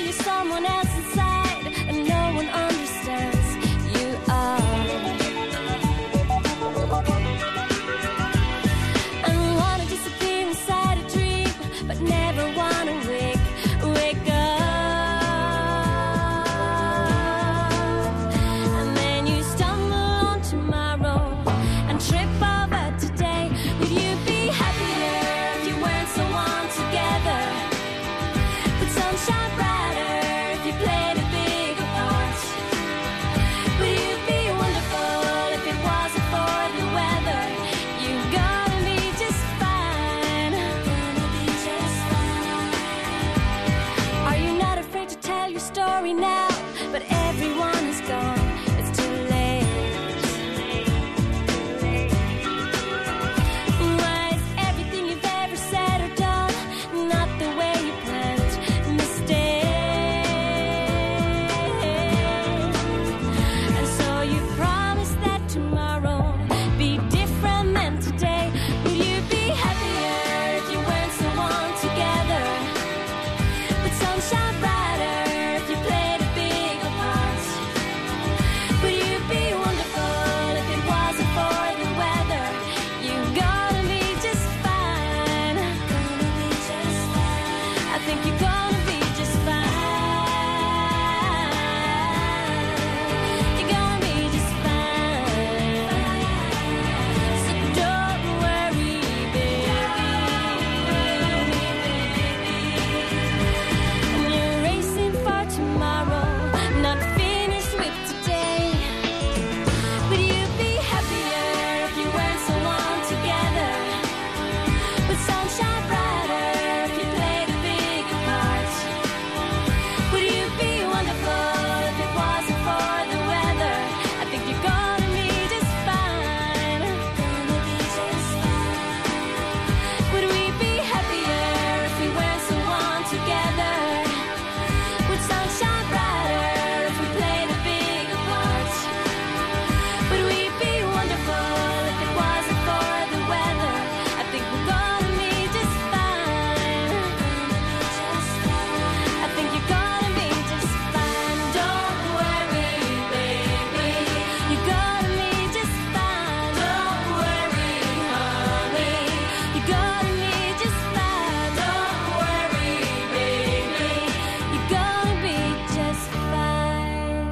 worry now, but everyone is gone. It's too late. Why is everything you've ever said or done not the way you planned? Mistake. And so you promised that tomorrow be different than today. Would you be happier if you weren't so one together? Would sun shine brighter if you played a bigger part? Would you be wonderful if it wasn't for the weather? You're gonna be just fine. Gonna be just fine. I think you're gonna be just fine. You're gonna be just fine. So don't worry, baby. And you're racing for tomorrow, not finished with today. Would you be happier if you weren't so one together? Would sunshine brighter if you played a bigger part? Would you be wonderful if it wasn't for the weather? I think you're gonna be just fine. Gonna be just fine. Would we be happier if we weren't so one together? Would sunshine brighter if we played a bigger part? Would we be wonderful if it wasn't for the weather? I think we're gonna be just fine. I think you're gonna be just fine. Don't worry, baby. You're gonna be just fine. Don't worry, honey. You're gonna be just fine. Don't worry, baby. You're gonna be just fine.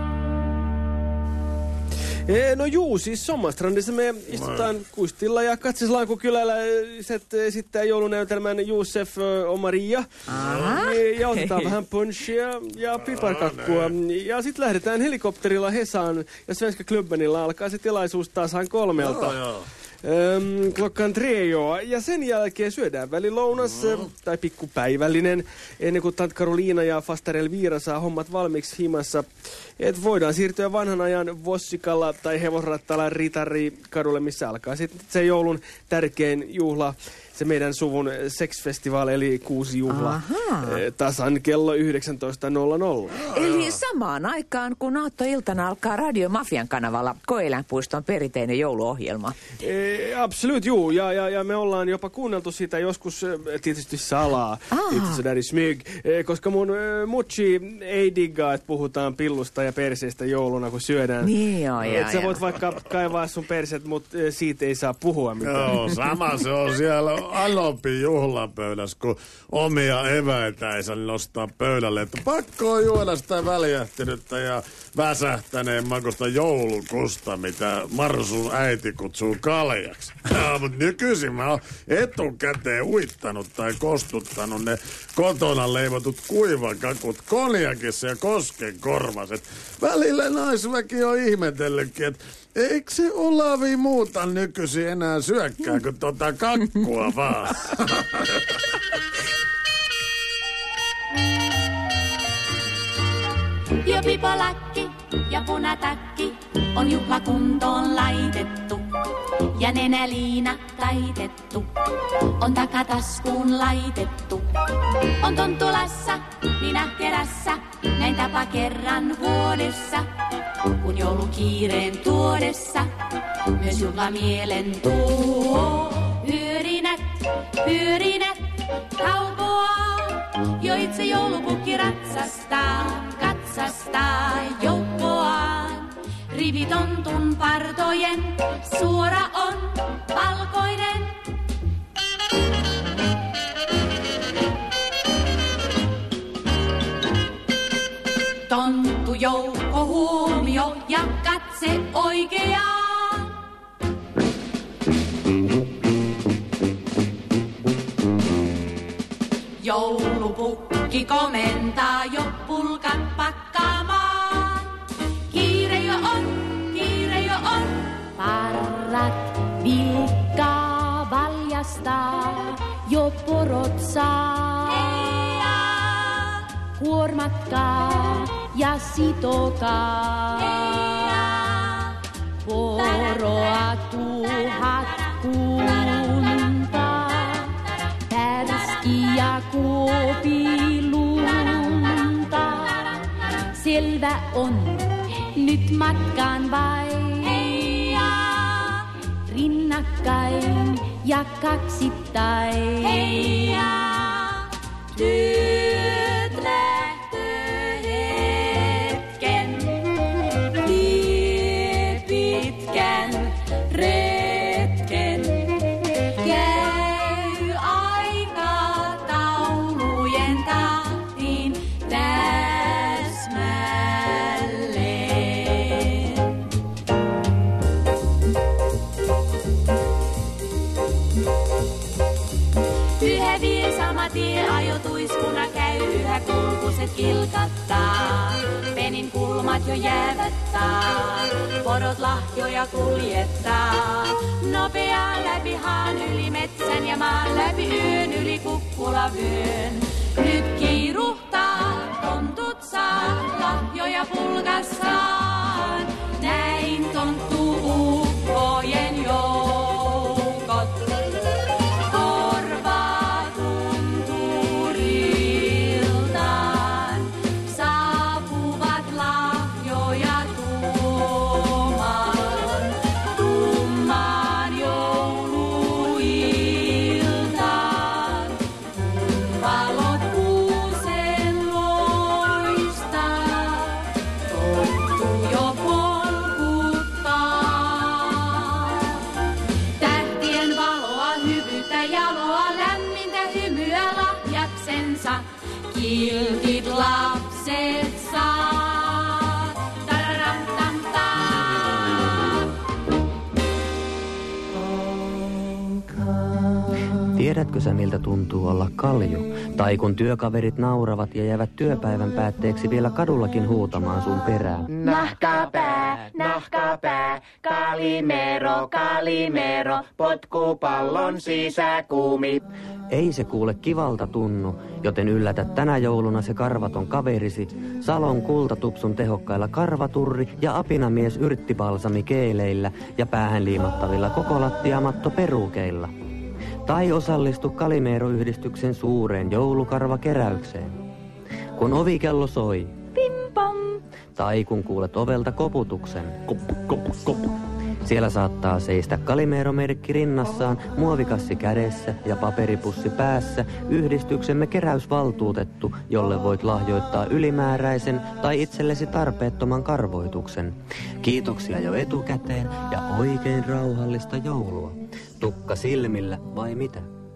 Eh, No juu, siis Sommarstrandissa me istutaan kuistilla ja katsellaan, kun kyläläiset esittää joulunäytelmän Josef ö, Omaria. Aha. Ja otetaan vähän punchia ja piparkakkua. Ja sitten lähdetään helikopterilla Hesaan ja Svenska Klubbenilla alkaa se tilaisuus tasan kolmelta. Joo, joo. Öm, klokkaan tre, joo. Ja sen jälkeen syödään välilounas, mm. tai pikkupäivällinen, ennen kuin tant Karoliina ja Faster Elvira saa hommat valmiiksi himassa. Et voidaan siirtyä vanhan ajan Vossikalla tai hevosrattaalla Ritarikadulle, missä alkaa sitten se joulun tärkein juhla, se meidän suvun seksfestivaali, eli kuusi juhla, Ahaa. eh, tasan kello yhdeksäntoista nolla nolla. Eli samaan aikaan, kun aattoiltana alkaa Radio Mafian kanavalla Koeläinpuiston perinteinen jouluohjelma. Eh, absolut, juu. Ja, ja, ja me ollaan jopa kuunneltu sitä joskus eh, tietysti salaa, itse sådär i smyg, eh, koska mun eh, mutsi ei diggaa, että puhutaan pillusta ja perseestä jouluna, kun syödään. Niin joo, Et joo, sä joo. voit vaikka kaivaa sun perseet, mutta eh, siitä ei saa puhua mitään. Joo, sama se on siellä Alopin juhlapöydässä, kun omia eväitä ei saa nostaa pöydälle. Että pakko on juoda sitä väljähtynyttä ja väsähtäneen makusta joulukusta, mitä Marsun äiti kutsuu kaljaksi. Ja, mutta nykyisin mä oon etukäteen uittanut tai kostuttanut ne kotona leivotut kuivakakut konjakissa ja koskenkorvaset. Välillä naisväki on ihmetellytkin, että eikö se Olavi muuta nykyisin enää syökkää kuin tota kakkua vaan? Jo pipolakki ja punatakki on juhlakuntoon laitettu. Ja nenäliina taitettu, on takataskuun laitettu. On tonttulassa, minähkerässä, näin tapa kerran vuodessa. Kun joulukiireen tuodessa, myös juhlamielen tuo. Hyörinät, hyörinät, kaupoaa, jo itse joulupukki ratsastaa, katsastaa joukkoaan. Rivitontun partojen suora on valkoinen. Tonttu joukko huomio ja katse oikeaan. Joulupukki komentaa jo pulkat pakkaamaan. Kiire jo on, kiire jo on. Parrat vilkkaa valjastaa, jo porot saa. Kuormatkaa ja sitokaa. Poroa tuhat kuntaa, härski ja kuopi lunta. Selvä on nyt matkaan vain, rinnakkain ja kaksittain. Työt lähtöö hetken, tie pitkän retken. Käy aikataulujen tahtiin täsmälleen. Yhä vie sama tie ajotuiskuna käy, yhä kulkuset kilkattaa. Penin kulmat jo jäävättää, porot lahjoja kuljettaa. Nopeaa läpi haan yli metsän ja maan läpi yön yli kukkulavyön. Nyt kiiruhtaa, tontut saa, lahjoja pulkassaan. Näin tonttuu ukkojen joukot. Korva tunturiltaan saapuvat lahjoja tuomaan. Tummaan jouluiltaan, kun valot kuusen loistaa, tottu jo polkuttaa. Tähtien valoa, hyvyyttä, jaloa, lämmintä hymyä lahjaksensa, kiltit lapset saa. Tararam-tam-tam. Tiedätkö sä, miltä tuntuu olla kalju? Tai kun työkaverit nauravat ja jäävät työpäivän päätteeksi vielä kadullakin huutamaan sun perään. Nahkapää, nahkapää, Kalimero, Kalimero, potkupallon sisäkuumi. Ei se kuule kivalta tunnu, joten yllätä tänä jouluna se karvaton kaverisi Salon kultatupsun tehokkailla karvaturri ja apinamies yrttipalsami keeleillä ja päähän liimattavilla koko lattiamatto perukeilla. Tai osallistu Kalimero-yhdistyksen suureen joulukarvakeräykseen. Kun ovikello soi, pim pam, tai kun kuulet ovelta koputuksen, kop, kop, kop. Siellä saattaa seistä Kalimero-merkki rinnassaan, muovikassi kädessä ja paperipussi päässä yhdistyksemme keräysvaltuutettu, jolle voit lahjoittaa ylimääräisen tai itsellesi tarpeettoman karvoituksen. Kiitoksia jo etukäteen ja oikein rauhallista joulua. Tukka silmillä vai mitä?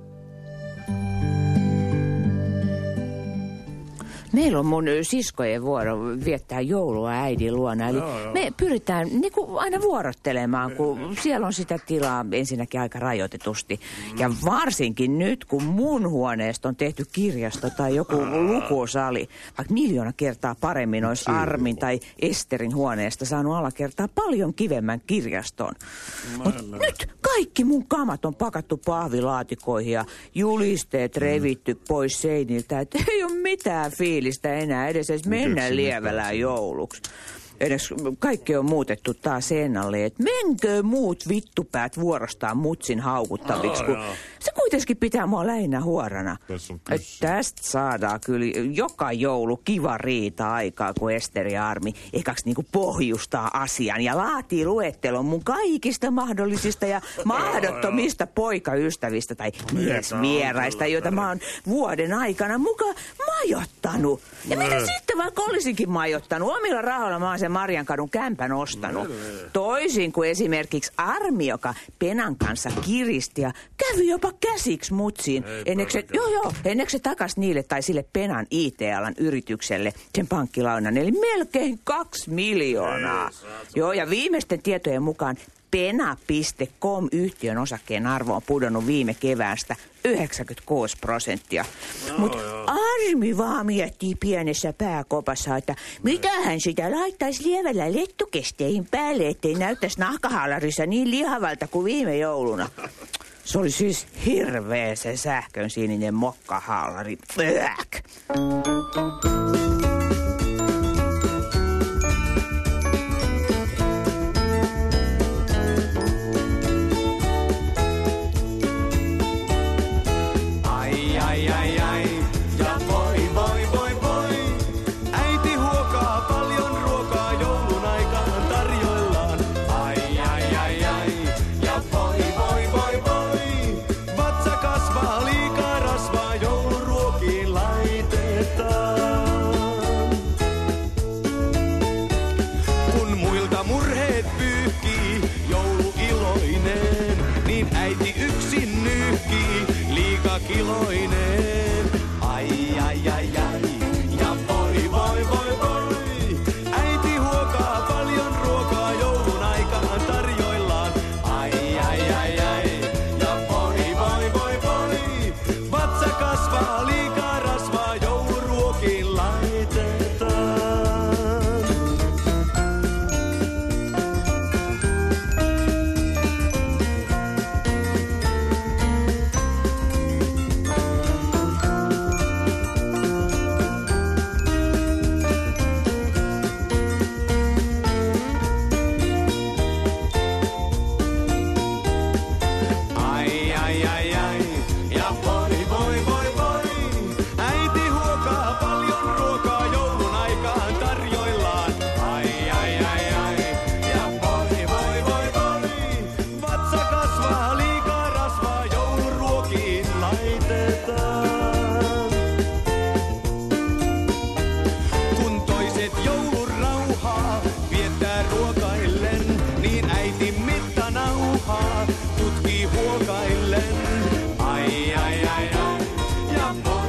Meillä on mun siskojen vuoro viettää joulua äidin luona. Eli joo, joo. Me pyritään niin kuin aina vuorottelemaan, kun siellä on sitä tilaa ensinnäkin aika rajoitetusti. Mm. Ja varsinkin nyt, kun mun huoneesta on tehty kirjasto tai joku lukusali, vaikka miljoona kertaa paremmin olisi Armin tai Esterin huoneesta saanut alakertaa paljon kivemmän kirjaston. Mutta nyt kaikki mun kamat on pakattu pahvilaatikoihin ja julisteet revitty pois seiniltä, että ei ole mitään fiilistä enää edes edes mennä Lievälään jouluksi. Edes kaikki on muutettu taas ennalleen, että menkö muut vittupäät vuorostaan mutsin haukuttaviksi, kun se kuitenkin pitää mua lähinnä huorana. Tästä saadaan kyllä joka joulu kiva riita aikaa, kun Esteri ja Armi ekaksi niinku pohjustaa asian ja laatii luettelon mun kaikista mahdollisista ja mahdottomista poikaystävistä tai miesvieraista, joita mä oon vuoden aikana mukaan majottanut. Ja mitä sitten vaikka olisinkin majottanut? Omilla rahoilla mä oon sen Marjankadun kämpän ostanut. Toisin kuin esimerkiksi Armi, joka Penan kanssa kiristi ja kävi jopa käsiksi mutsiin. Ennen se, joo joo, ennen se takas niille tai sille Penan I T-alan yritykselle sen pankkilaunan, eli melkein kaksi miljoonaa. Joo, ja viimeisten tietojen mukaan Pena piste com-yhtiön osakkeen arvo on pudonnut viime keväästä yhdeksänkymmentäkuusi prosenttia. No, mutta Armi vaan miettii pienessä pääkopassa, että mitähän sitä laittaisi lievällä lettukesteihin päälle, ettei näyttäisi nahkahalarissa niin lihavalta kuin viime jouluna. Se oli siis hirveä se sähkön sininen mokkahaalari. Äk.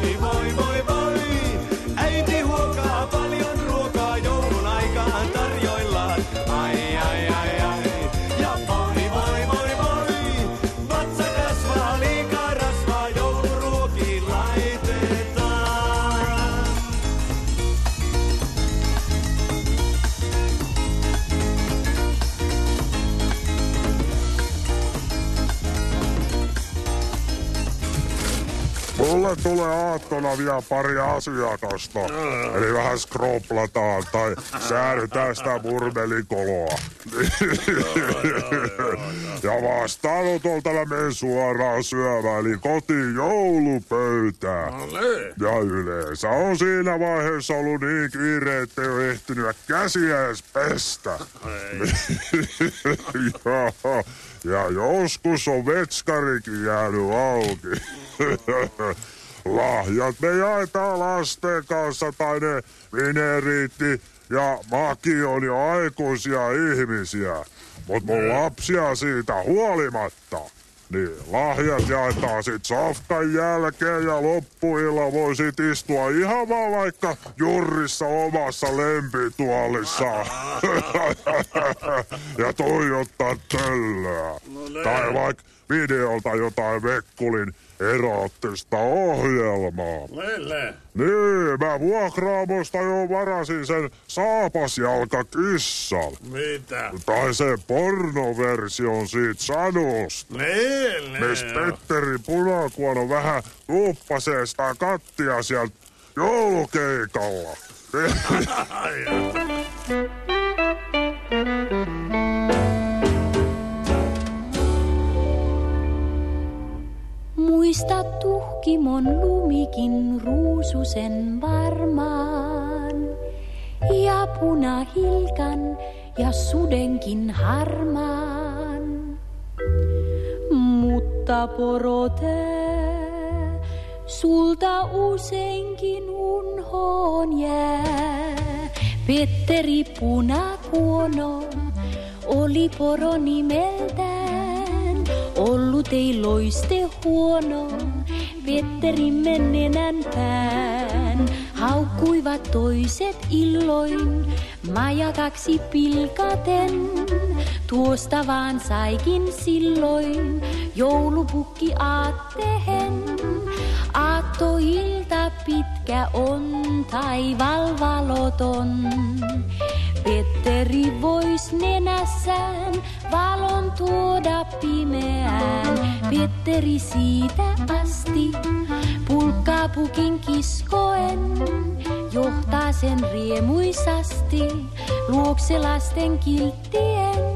voi, voi, voi, voi. Äiti huokaa paljon ruokaa joulun aikaan tarjoillaan. Ai, ai, ai, ai. Ja voi, voi, voi, voi. Vatsa kasvaa liikaa rasvaa jouluruokiin laitetaan. Mulle tulee aattona vielä pari asiakasta. Eli vähän skroplataan tai säädytään sitä murmelikoloa. Ja vastaanotolta mä menen suoraan syömään, eli kotiin joulupöytään. Ja yleensä on siinä vaiheessa ollut niin kiire, ettei ole ehtinyt käsiä edes pestä. ja, ja joskus on vetskarikin jäänyt auki. Lahjat me jaetaan lasten kanssa, tai ne mineriitti ja maki on jo aikuisia ihmisiä. Mut mun lapsia siitä huolimatta, niin lahjat jaetaan sit safkan jälkeen ja loppuilla voisit istua ihan vaan vaikka jurrissa omassa lempituolissaan. ja tuijottaa töllöä. No tai vaikka videolta jotain Vekkulin eroottista ohjelmaa. Lele. Niin, mä vuokraamosta jo varasin sen saapasjalkakissan. Mitä? Tai sen pornoversion siitä Sanusta. Lele. Miss Petteri Punakuono vähän tuuppasee sitä kattia sieltä joulukeikalla. Muista tuhkimon lumikin ruususen varmaan, ja punahilkan ja sudenkin harmaan. Mutta porote, sulta useinkin unhoon jää. Petteri Punakuono oli poro nimeltään, ollut ei loiste huono, Petterimme nenän pään. Haukkuivat toiset illoin, majakaksi pilkaten, tuosta vaan saikin silloin joulupukki aattehen. Aattoilta pitkä on taival valoton, Petteri vois nenässään valon tuoda pimeään. Petteri siitä asti pulkkaa pukin kiskoen, johtaa sen riemuisasti luokse lasten kilttien.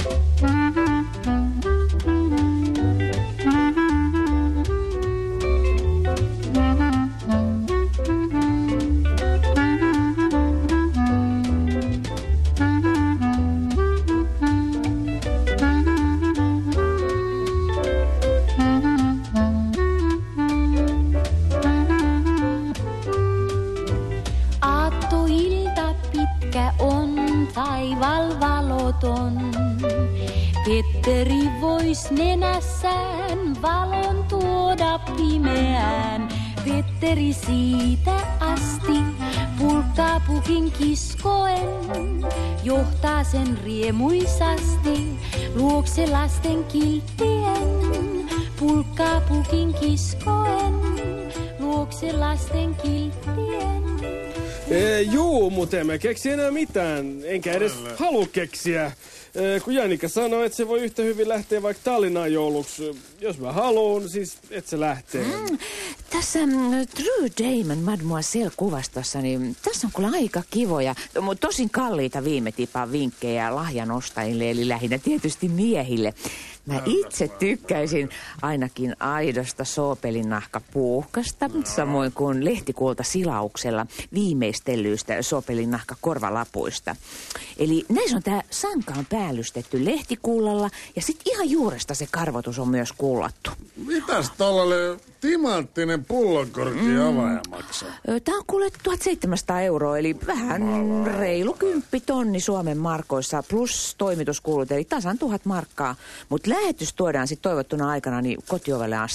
Petteri vois nenässään valon tuoda pimeään. Petteri siitä asti pulkkaa pukin kiskoen, johtaa sen riemuisasti luokse lasten kilttien. Pulkkaa pukin kiskoen, luokse lasten kilttien. Ee, juu, mutta en mä keksi enää mitään, enkä edes halu keksiä. Ee, kun Janika sanoi, että se voi yhtä hyvin lähteä vaikka Tallinnaan jouluksi. Jos mä haluun, siis et se lähtee. Mm, tässä mm, Drew Damon Mademoiselle-kuvastossa, niin tässä on kyllä aika kivoja, mutta tosin kalliita viime tipan vinkkejä lahjanostajille, eli lähinnä tietysti miehille. Mä itse tykkäisin ainakin aidosta soopelinnahkapuuhkasta, samoin kuin lehtikulta silauksella viimeistellyistä soopelinnahkakorvalapuista. Eli näissä on tää sankaan päällystetty lehtikullalla ja sit ihan juuresta se karvotus on myös kullattu. Mitäs tollalle timanttinen pullonkorki mm. avaaja maksaa? Tää on kuule tuhatseitsemänsataa euroa, eli vähän Mala. reilu kymppi tonni Suomen markoissa plus toimituskulut, eli tasan tuhat markkaa. Mut lähetys tuodaan sit toivottuna aikana niin kotiovelle asti.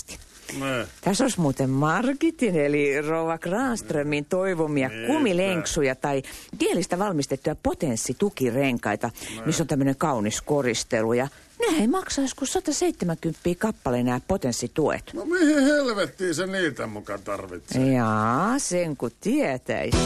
Ne. Tässä olisi muuten Margitin eli rouva Granströmin toivomia Niinpä. kumilenksuja tai kielistä valmistettuja potenssitukirenkaita, missä on tämmöinen kaunis koristelu. Ja ne ei maksaisi kuin sata seitsemänkymmentä kappale nämä potenssituet. No mihin helvettiin se niitä mukaan tarvitsee? Jaa, sen kun tietäisi.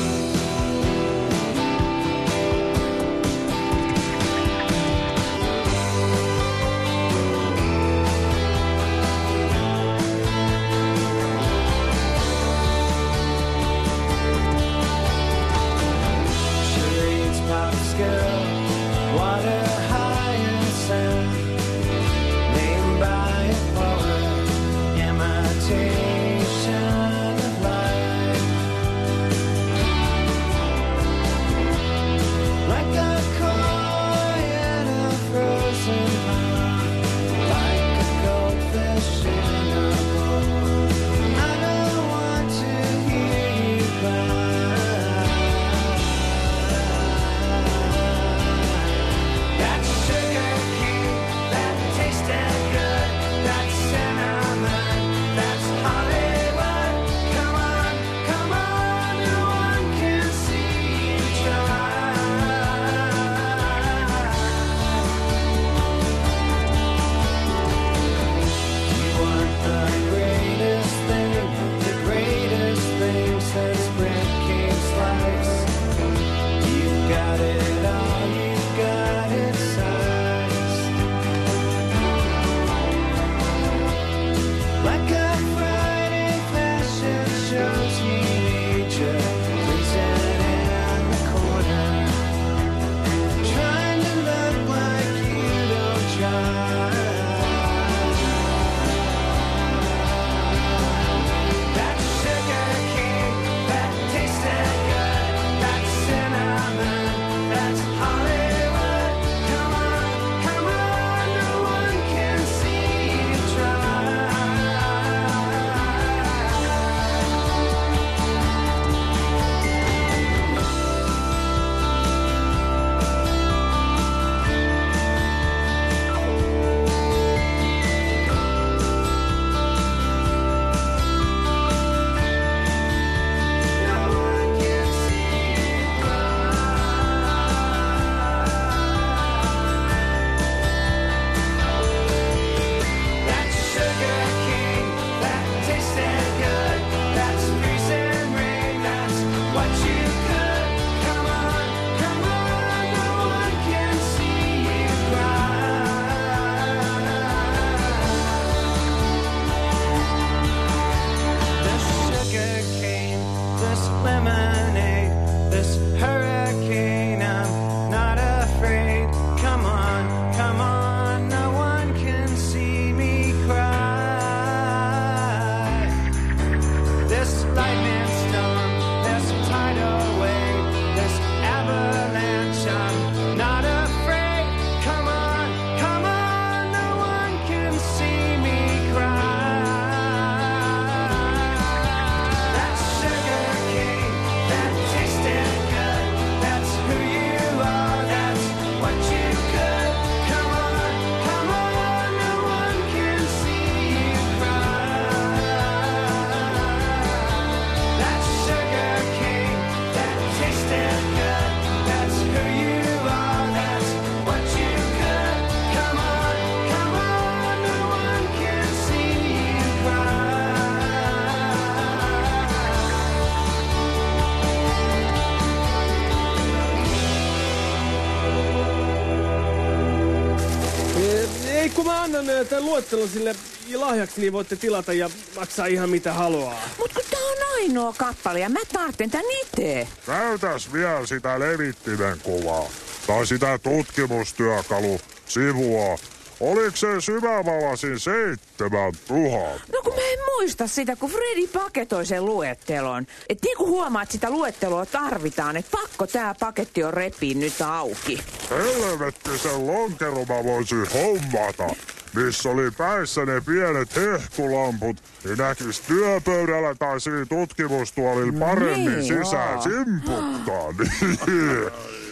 Kun mä annan tämän luettelon sille lahjaksi, niin voitte tilata ja maksaa ihan mitä haluaa. Mut kun tää on ainoa kappale ja mä tarvitsen tän itse. Näytäs vielä sitä levittimen kuvaa. Tai sitä tutkimustyökalu sivua. Oliko se syvävalasin seitsemän tuhat? No kun mä en muista sitä, kun Fredi paketoi sen luettelon. Et niin kuin huomaat, sitä luetteloa tarvitaan, että pakko tää paketti on repii nyt auki. Helvetti, sen lonkero mä voisin hommata. Missä oli päissä ne pienet hehkulamput, niin näkis työpöydällä tai siinä tutkimustuolilla paremmin niin, sisään joo. simputtaa.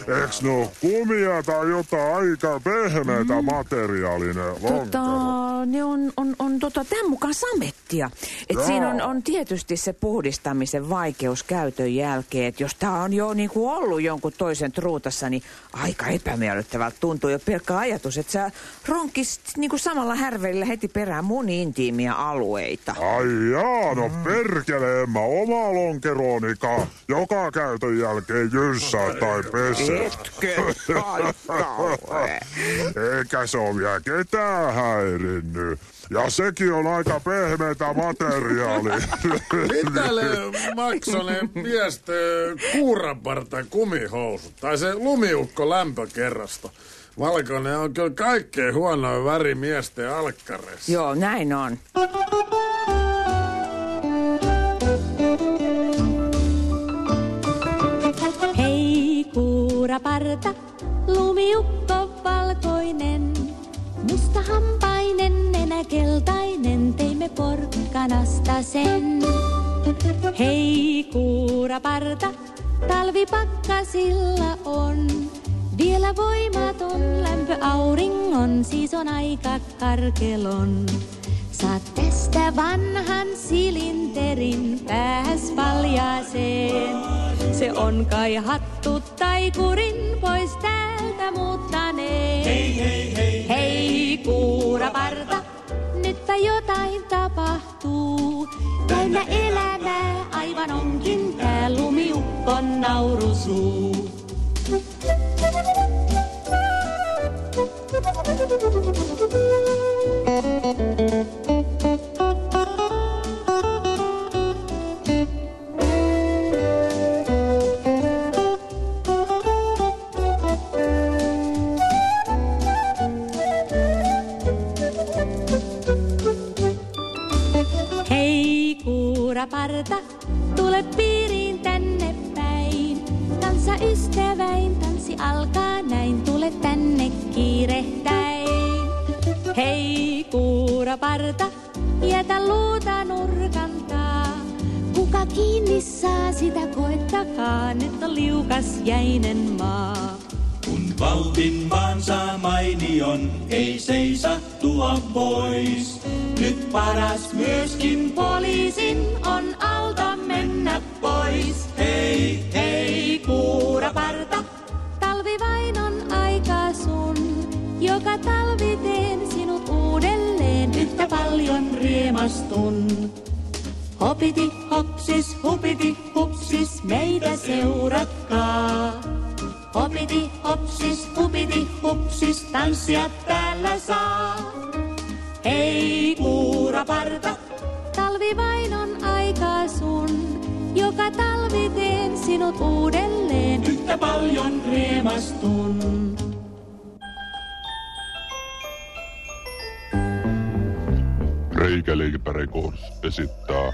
Eiks ne oo kumia tai jotain aika pehmeätä mm. materiaalinen lonkero? Tota, ne on, on, on tota, tämän mukaan samettia. Et siinä on, on tietysti se puhdistamisen vaikeus käytön jälkeen. Et jos tää on jo niinku ollut jonkun toisen truutassa, niin aika epämiellyttävältä tuntuu jo pelkkä ajatus, että sä ronkisit niinku samalla härvelillä heti perään mun intiimiä alueita. Ai jaa, no mm. perkele, en mä oma lonkeronikaan joka käytön jälkeen jyssää tai pesee. Etkö? Ai kauhe. Eikä se ole vielä ketään häirinnyt. Ja sekin on aika pehmeätä materiaalia. Mitä le maksoi ne miestä kuuranparta kumihousut? Tai se lumiukko lämpökerrasto? Valkoinen on kyllä kaikkein huonoin väri miesten alkkareissa. Joo, näin on. Hei kuuraparta, lumiukko valkoinen, mustahampainen, nenä keltainen, teimme porkkanasta sen. Hei kuuraparta, talvipakkasilla on vielä voimaton lämpö auringon, siis on aika karkelon. Saat tästä vanhan silinterin pääs paljaaseen. Se on kai hattu taikurin pois täältä muuttaneen. Hei, hei, hei, hei kuuraparta, nytpä jotain tapahtuu. Täynnä elämää aivan onkin tää lumiukkon naurusuu. Hei kuuraparta, tule piiriin tänne päin. Kanssa ystäväin tanssi alkaa näin, tule tänne kiirehtäin. Hei kuuraparta, jätä luuta nurkantaa. Kuka kiinni saa, sitä koettakaa, nyt on liukas jäinen maa. Kun valtin maan saa mainion, ei seisahtua pois. Nyt paras myöskin poliisin on alta mennä pois. Hei, hei kuuraparta, talvi vain on aika sun. Joka talvi teen sinut uudelleen, yhtä paljon riemastun. Hopiti hopsis, hupiti hupsis, meitä seuratkaa. Hopiti hopsis, hupiti hupsis, tanssia täällä saa. Hei kuuraparta, talvi vain on aika sun. Joka talvi teen sinut uudelleen, yhtä paljon riemastun. Reikäleipä Records esittää.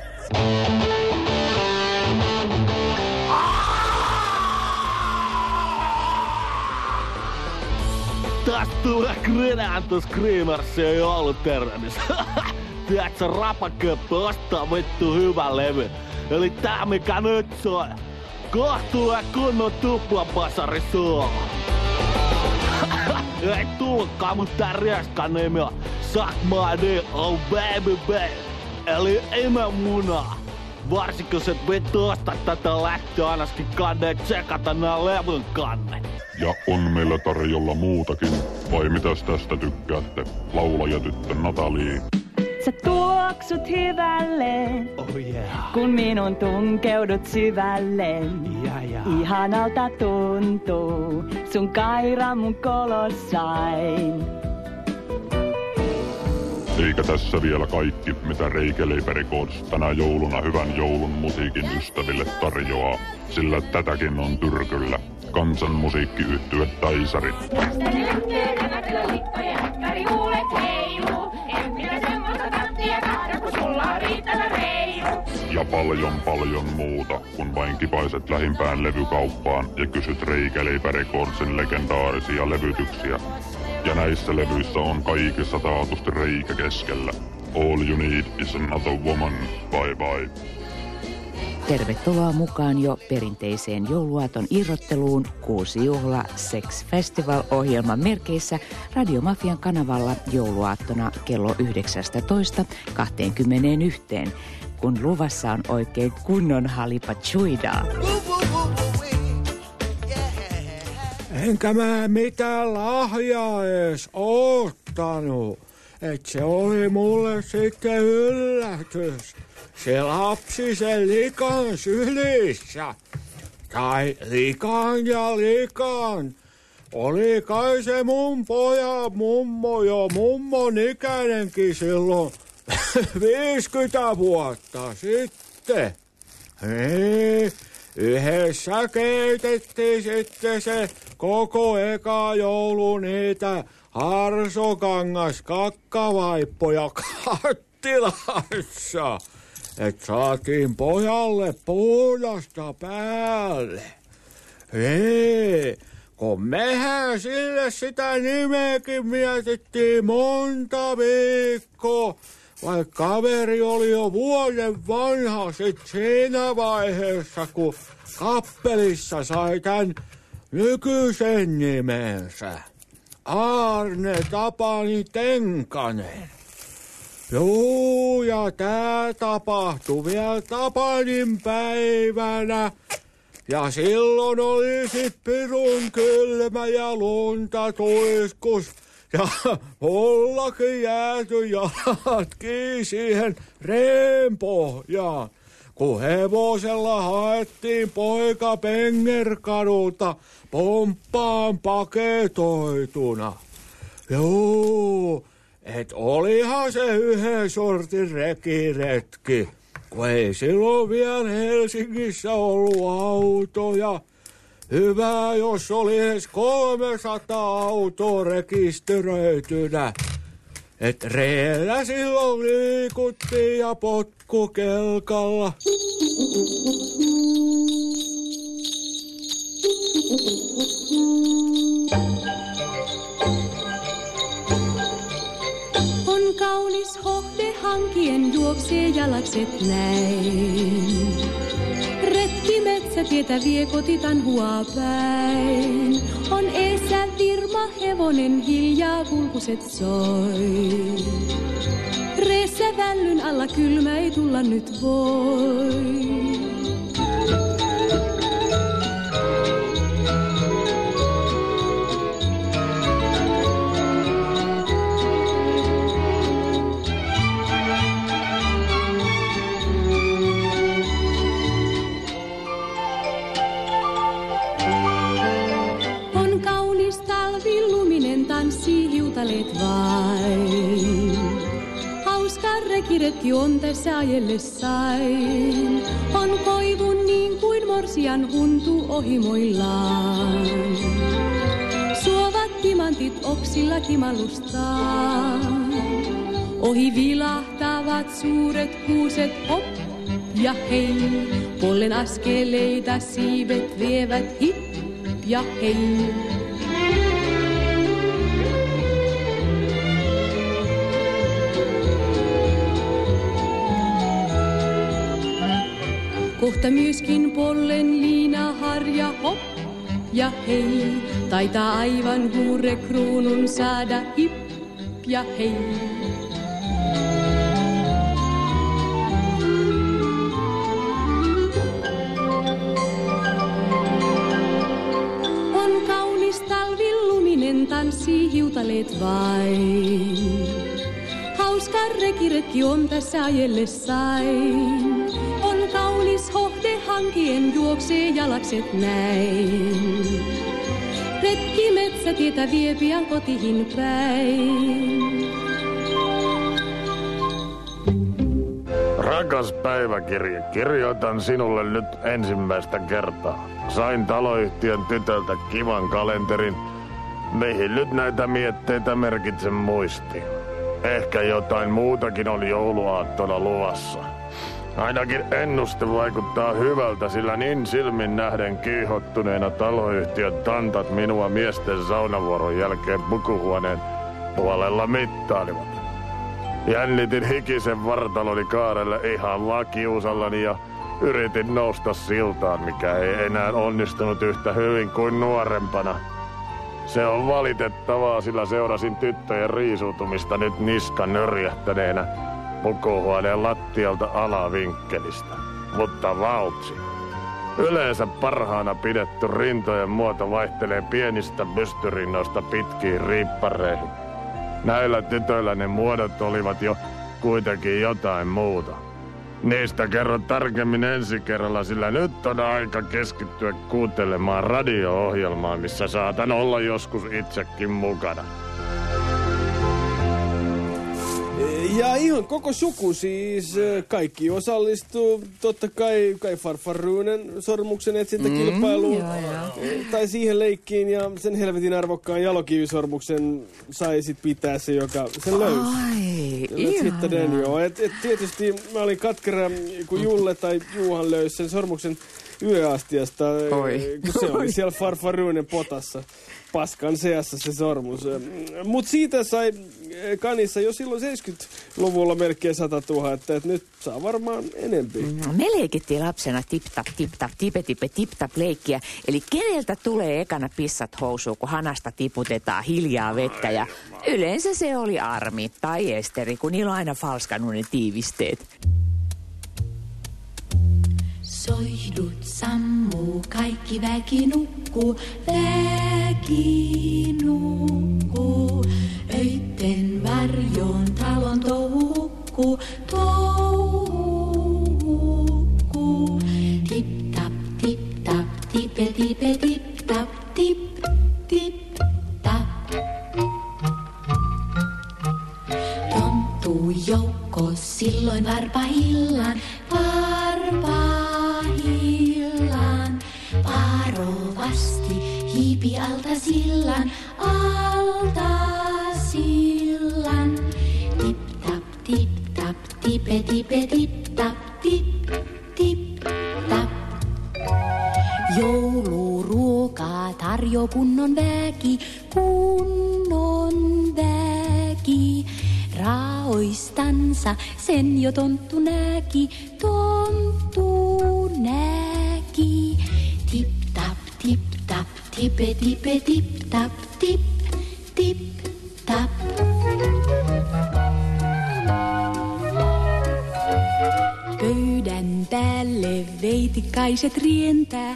Tästä tulee Grenanto Screamers ja joulutervehdys. Tiedätkö, rapaköppö ostaa vittu hyvä levy. Eli tää mikä nyt soi. Kohtuu ja kunnon tuplapasari suola. Ei tullutkaan, mut tää rieskan nimi on Suck My Dick, oh baby baby. Eli imemuna. Varsinkin jos et vittu osta tätä lähtöä ainakin kanneen tsekata nää levyn kannet. Ja on meillä tarjolla muutakin. Vai mitäs tästä tykkäätte? Laulajatyttö Natalie. Sä tuoksut hyvälle, oh yeah. Kun minun tunkeudut syvälle. Yeah, yeah. Ihanalta tuntuu sun kaira mun kolossain. Eikä tässä vielä kaikki, mitä Reikäleipä Records tänä jouluna hyvän joulun musiikin ystäville tarjoaa. Sillä tätäkin on tyrkyllä. Kansan musiikkiyhtye Taisarit. Tästäni lähtee rämätellä likkoja, jätkäri huulet heiluu. En minä semmoista tanttia kahda, kun sulla on riittävä reilu. Ja paljon paljon muuta, kun vain kipaiset lähimpään levykauppaan ja kysyt Reikäleipä Recordsin legendaarisia levytyksiä. Ja näissä levyissä on kaikissa taatusti reikä keskellä. All you need is another woman. Bye bye. Tervetuloa mukaan jo perinteiseen jouluaaton irrotteluun Kuusi Juhla Sex Festival-ohjelman merkeissä Radiomafian kanavalla jouluaattona kello yhdeksäntoista kaksikymmentäyksi, kun luvassa on oikein kunnon halipachuidaa. Enkä mä mitään lahjaa edes ottanut. Et se oli mulle sitten yllätys. Se lapsi sen likan sylissä. Tai likan ja likan. Oli kai se mun poja mummo jo mummon ikäinenkin silloin viisikymmentä vuotta sitten. Hei, yhdessä keitettiin sitten se koko eka joulu niitä harsokangas kakkavaippoja kattilassa. Et saatiin pojalle puhdasta päälle. Hei, kun mehän sille sitä nimeäkin mietittiin monta viikkoa, vaikka kaveri oli jo vuoden vanha sit siinä vaiheessa, kun kappelissa sai tän nykyisen nimensä. Aarne Tapani Tenkanen. Juu, ja tää tapahtui vielä Tapanin päivänä. Ja silloin oli sit pirun kylmä ja lunta tuiskus. Ja mullakin jääty jalatkin siihen reen pohjaan. Kun hevosella haettiin poika Pengerkadulta pomppaan paketoituna. Juu, et olihan se yhden sortin rekiretki, kun ei silloin vielä Helsingissä ollut autoja. Hyvä, jos oli edes kolmesataa autoa rekisteröitynä. Et reellä silloin liikuttiin ja potkukelkalla. On kaunis hohde hankien juoksee jalakset näin. Retki metsätietä vie kotitanhua päin. On eessä virma hevonen, hiljaa kulkuset soi. Reessä vällyn alla kylmä ei tulla nyt voi. Hiutaleet vain. Hauska rekiretki on tässä ajellessain. On koivun niin kuin morsian huntu ohimoillaan. Suovat timantit oksilla kimallustaan. Ohi vilahtavat suuret kuuset hop ja hei. Pollen askeleita siivet vievät hip ja hei. Kohta myöskin pollen liinaharja hop ja hei. Taitaa aivan huure kruunun saada hip ja hei. On kaunis talvin luminen, tanssii hiutaleet vain. Hauska rekiretki on tässä ajellessain. On kaunis hohde hankien juoksee jalakset näin. Retki metsätietä vie pian kotiin päin. Rakas päiväkirja, kirjoitan sinulle nyt ensimmäistä kertaa. Sain taloyhtiön tytöltä kivan kalenterin, mihin nyt näitä mietteitä merkitsen muistiin. Ehkä jotain muutakin on jouluaattona luvassa. Ainakin ennuste vaikuttaa hyvältä, sillä niin silmin nähden kiihottuneena taloyhtiön tantat minua miesten saunavuoron jälkeen pukuhuoneen puolella mittailivat. Jännitin hikisen vartaloni kaarelle ihan vaan kiusallani ja Yritin nousta siltaan, mikä ei enää onnistunut yhtä hyvin kuin nuorempana. Se on valitettavaa, sillä seurasin tyttöjen riisuutumista nyt niskan nörjähtäneenä pukuhuoneen lattialta alavinkkelistä. Mutta vautsi. Yleensä parhaana pidetty rintojen muoto vaihtelee pienistä pystyrinnoista pitkiin riippareihin. Näillä tytöillä ne muodot olivat jo kuitenkin jotain muuta. Niistä kerron tarkemmin ensi kerralla, sillä nyt on aika keskittyä kuuntelemaan radio-ohjelmaa, missä saatan olla joskus itsekin mukana. Ja ihan koko suku siis, kaikki osallistuu, totta kai, kai Farfaruunen sormuksen etsintäkilpailuun, mm, joo, joo. tai siihen leikkiin, ja sen helvetin arvokkaan jalokivisormuksen sai sit pitää se, joka sen löysi. Ai, ihanaa. Joo, et, et tietysti mä olin katkera, kun Julle tai Juhan löysi sen sormuksen yöastiasta, Oi. kun se oli siellä Farfaruunen potassa. Paskan seassa se sormus. Mut siitä sai kanissa jo silloin seitsemänkymmentäluvulla melkein sata tuhatta, että nyt saa varmaan enempi. Me leikittiin lapsena tip-tap, tip-tap, tipe-tipe, tip-tap leikkiä. Eli keneltä tulee ekana pissat housuun, kun hanasta tiputetaan hiljaa vettä. Ja yleensä se oli Armi tai Esteri, kun niillä on aina falskannut ne tiivisteet. Soihdut sammuu, kaikki väki nukkuu, väki nukkuu. Öitten varjoon talon touhu hukkuu, touhu hukkuu. Tip tap, tip tap, tipe tipe tip tap, tip tip tap. Tonttuu joukko silloin varpahillan, varpahillan. Varovasti hiipi alta sillan, alta sillan. Tip tap, tip tap, tipe tipe tip tap, tip tip tap. Jouluruokaa tarjo kunnon väki, kunnon väki. Raoistansa sen jo tonttu näki, tonttu näki. Tip tap, tip tap, tipe tipe tip tap, tip tip tap. Pöydän päälle veitikaiset rientää,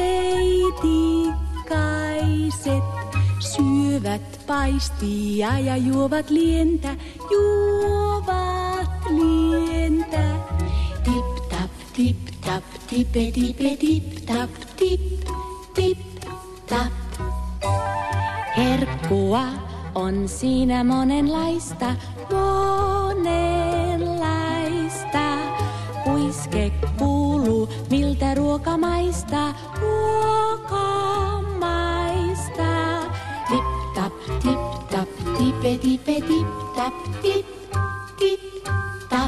veitikaiset. Syövät paistia ja juovat lientä, juovat lientä. Tip tap, tip tap, tipe tipe tip tap, tip tip tap. Herkkua on siinä monenlaista, monenlaista. Huiske kuuluu, miltä ruoka maistaa, ruoka maistaa. Tip tap, tip tap, tipe tipe tip tap, tip tip tap.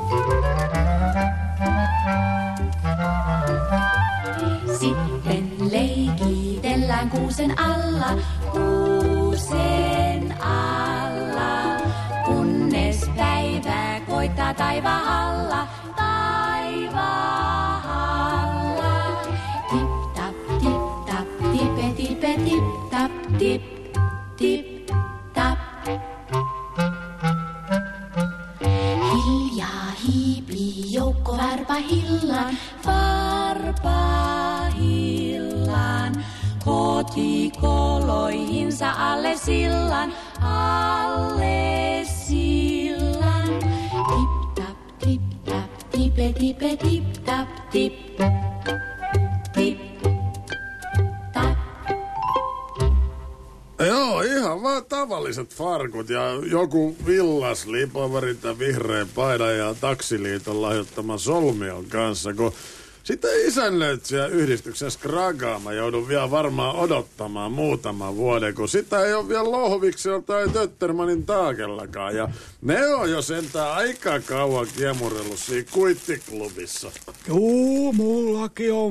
Sitten leikitellään kuusen alla, kuusen alla. Kunnes päivää koittaa taivaalla, taivaalla. Tip tap, tip tap, tipe tipe tip tap, tip tip tap. Hiljaa hiipii joukko varpahillaan, varpahillaan. Kotikoloihinsa alle sillan, alle sillan. Tip tap, tip tap, tipe tipe tip tap, tip tip tap. Joo, ihan vaan tavalliset farkut ja joku villas lipovarinta vihreän paidan ja taksiliiton lahjoittaman solmion kanssa, kun sitten isännöitsijä yhdistyksen skragaama joudun vielä varmaan odottamaan muutaman vuoden, kun sitä ei ole vielä Lohviksen tai Töttermanin taakellakaan. Ja ne on jo sentään aika kauan kiemurellut siinä kuittiklubissa. Juu, mullakin on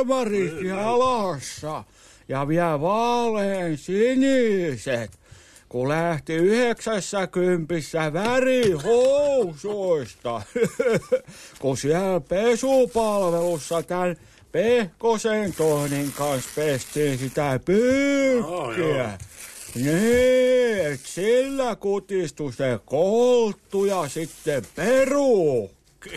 farmarit jalassa ja vielä vaalean siniset. kun lähti yhdeksässä kympissä värihousuista, kun siellä pesupalvelussa tämän Pehkosen Tohnin kanssa pestiin sitä pyykkiä. Oh, niin, et sillä kutistui se kolttu ja sitten peruukki.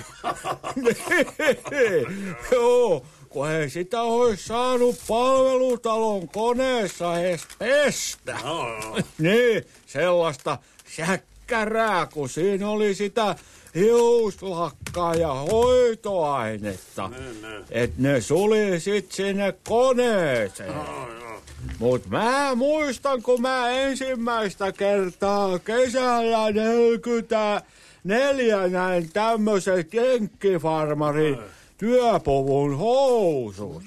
Joo, kun ei sitä olisi saanut palvelutalon koneessa edes pestä. Oh, oh. Niin, sellaista säkkärää, kun siinä oli sitä hiuslakkaa ja hoitoainetta. Ne, ne. Et ne suli sit sinne koneeseen. Oh, oh. Mut mä muistan, kun mä ensimmäistä kertaa kesällä neljäkymmentäneljä näin tämmöiset jenkkifarmarin työpuvun housut.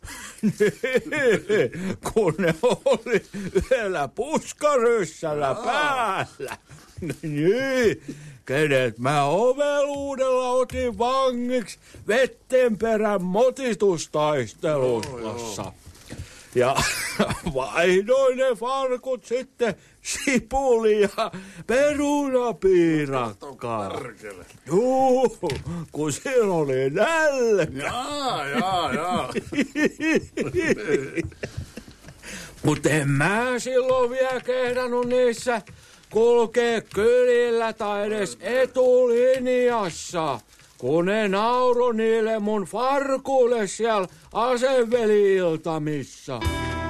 Kun ne oli vielä puskaryssällä päällä. Niin, kenet mä oveluudella otin vangiksi Vettenperän motitustaistelussa. Oh, ja vaihdoin ne farkut sitten sipuli ja perunapiirakkaan. Juu, kun siellä oli nälkä. Jaa, jaa, jaa. Mut en mä silloin vielä kehdannut niissä kulkee kylillä tai edes etulinjassa, kun ne nauro niille mun farkuille siellä aseveli-iltamissa.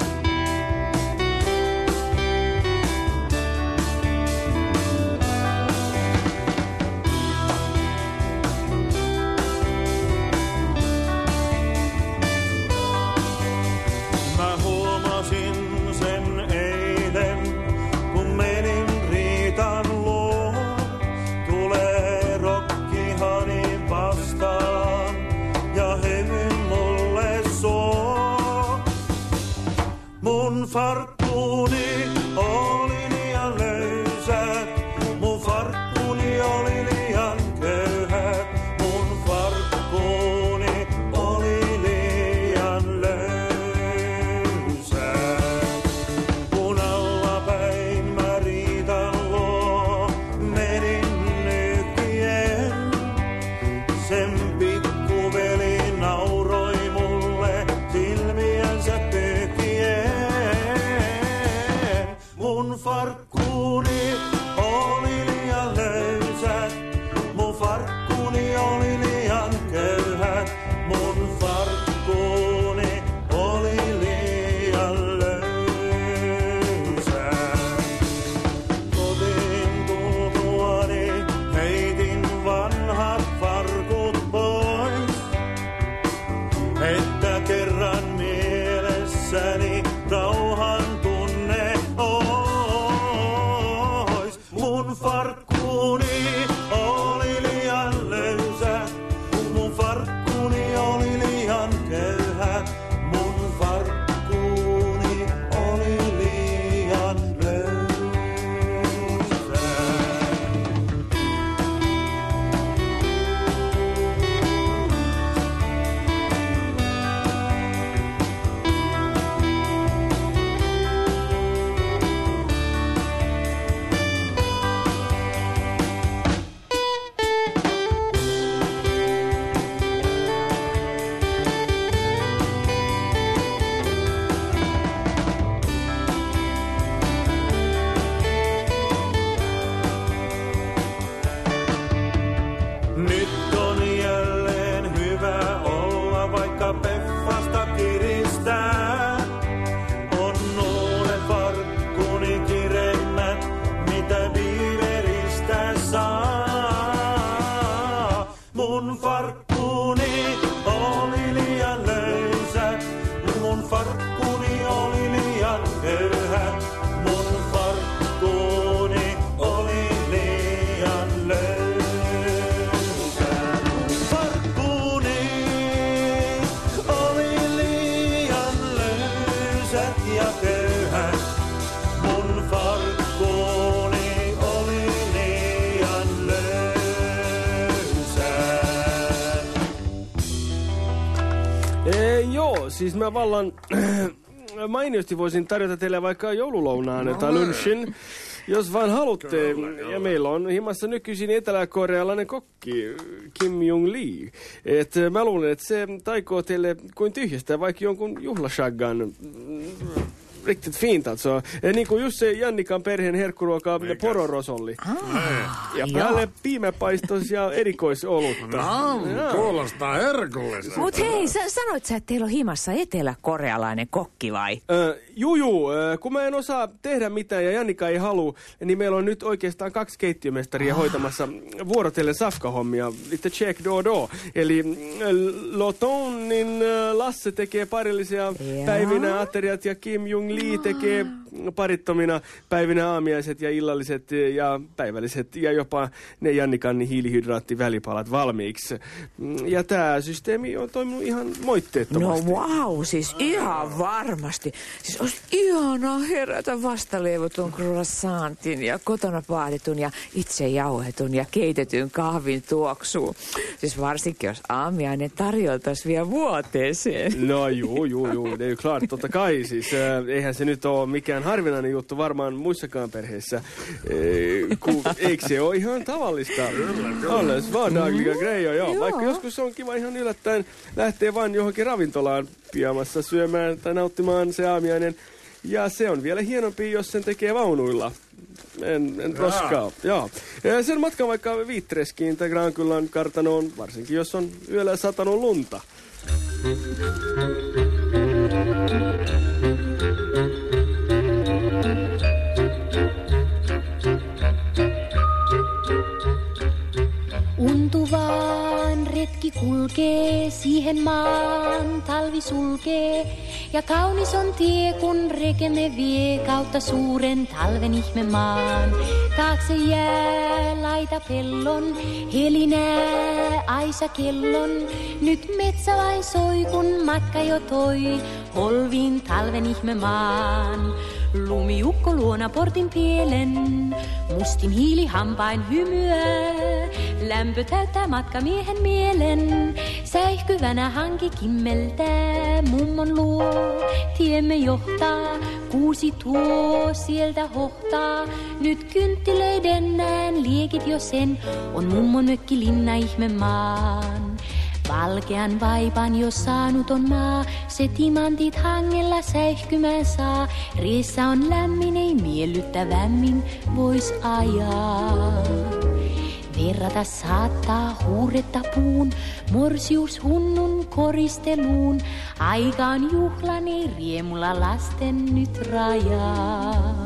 Mä huomasin sen eilen, kun menin Riitan luo. Tulee rokkihani vastaan ja hevyn mulle soo. Mun farkkuni oli liian löysä, mun farkkuni oli liian köyhä. Mun farkkuni oli liian löysä. Kun allapäin mä Riitan luo menin nykien, sen pikkuveli nauroi mulle silmiänsä pykien. Mun farkkuni oli liian löysä, mun farkkuni oli liian köyhä. Mun farkkuni oli liian löysä. Kotiin tultuani heitin vanhat farkut pois, että kerran mielessäni rauhan tunne ois. Mun farkkuni oli liian löysä, mun farkkuni oli liian köyhä. Mun farkkuni oli liian löysä. Nyt on jälleen hyvä olla, vaikka peffasta kiristää. On uudet farkkuni kiremmät, mitä viiveristä saa. Mun farkkuni oli liian löysä, mun farkkuni oli liian köyhä. Mun farkkuni oli liian löysä. Farkkuni oli liian löysät ja köyhät. Mun farkkuni oli liian löysä. Ee, joo, siis mä vallan mainiosti voisin tarjota teille vaikka joululounaan tai lunchin, jos vaan haluatte. Kyllä, ja meillä on himassa nykyisin eteläkorealainen kokki, Kim Jong-lee. Et mä luulen, että se taikoo teille kuin tyhjästä vaikka jonkun juhlashaggan. Riktigt fint alltså. Niin kuin just se Jannikan perheen herkkuruoka pororosolli. Ah, ja päälle piimäpaistos ja erikoisolutta. No, kuulostaa herkullisesti. Mut hei, sä sanoit sä, että teillä on himassa eteläkorealainen kokki vai? Äh, juu, juu. Äh, kun mä en osaa tehdä mitään ja Jannika ei halua, niin meillä on nyt oikeastaan kaksi keittiömestaria ah. hoitamassa vuorotellen safkahommia. Litte check do do. Eli äh, Lotonin äh, Lasse tekee parillisia ja. päivinä ateriat ja Kim Jong Lee tekee parittomina päivinä aamiaiset ja illalliset ja päivälliset ja jopa ne Jannikan hiilihydraattivälipalat valmiiksi. Ja tämä systeemi on toiminut ihan moitteettomasti. No wow, siis ihan varmasti. Siis olisi ihanaa herätä vastaleivotun croissantin ja kotona paaditun ja itse jauhetun ja keitetyn kahvin tuoksuun. Siis varsinkin, jos aamiainen tarjoltaisi vielä vuoteeseen. No juu, juu, juu. Det är ju klart, totta kai. Siis, äh, eihän se nyt ole mikään harvinainen juttu varmaan muissakaan perheissä. Äh, ku, eikö se ole ihan tavallista? Alles vardagliga mm. grejer, joo. joo. Vaikka joskus on kiva ihan yllättäen lähteä vain johonkin ravintolaan piamassa syömään tai nauttimaan se aamiainen. Ja se on vielä hienompi, jos sen tekee vaunuilla. En, en roskaa. Joo. Ja sen matkan vaikka Viittreskiin tai Grankullan kartanoon, varsinkin jos on yöllä satanut lunta. Untuvaan retki kulkee, siihen maan talvi sulkee. Ja kaunis on tie, kun rekemme vie kautta suuren talven ihmemaan. Taakse jää laita pellon, helinää aisa kellon. Nyt metsä vain soi, kun matka jo toi polviin talven ihmemaan. Lumiukko luona portin pielen, mustin hiili hampain hymyää. Lämpö täyttää matkamiehen mielen, säihkyvänä hanki kimmeltää. Mummon luo tiemme johtaa, kuusi tuo sieltä hohtaa. Nyt kynttilöiden näen liekit jo sen, on mummon mökki linna ihmemaan. Valkean vaipan jo saanut on maa, se timantit hangella säihkymään saa. Riessä on lämmin, ei miellyttävämmin vois ajaa. Verrata saattaa huuretta puun, morsius hunnun koristeluun. Aika on juhlan, ei riemulla lasten nyt rajaa.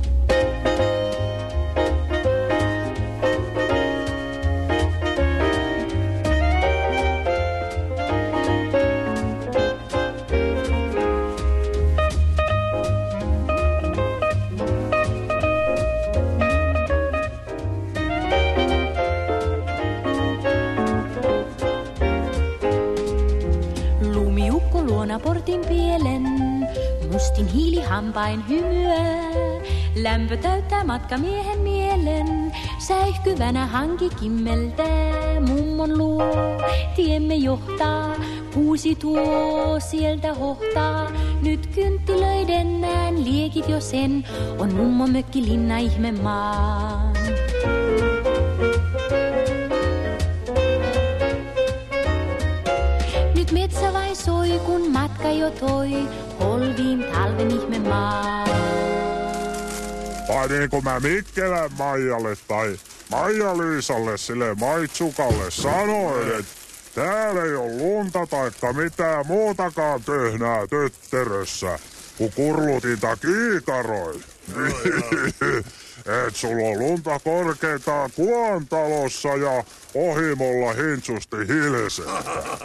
Portin pielen, mustin hiilihampain hymyää. Lämpö täyttää matkamiehen mielen, säihkyvänä hanki kimmeltää. Mummon luo tiemme johtaa, kuusi tuo sieltä hohtaa. Nyt kynttilöiden näen liekit jo sen, on mummon mökki linna ihmemaan. Nyt metsä vain soi, kun matka jo toi polviin talven ihmemaan. Tai niin kuin mä Mikkelän Maijalle tai Maija-Liisalle sille Maitsukalle sanoin, että täällä ei ole lunta taikka mitään muutakaan töhnää tötterössä, kun kurlutinta kiikaroin. Et sulla on lunta korkeintaan Kuontalossa ja Ohimolla hintsusti Hilseltä.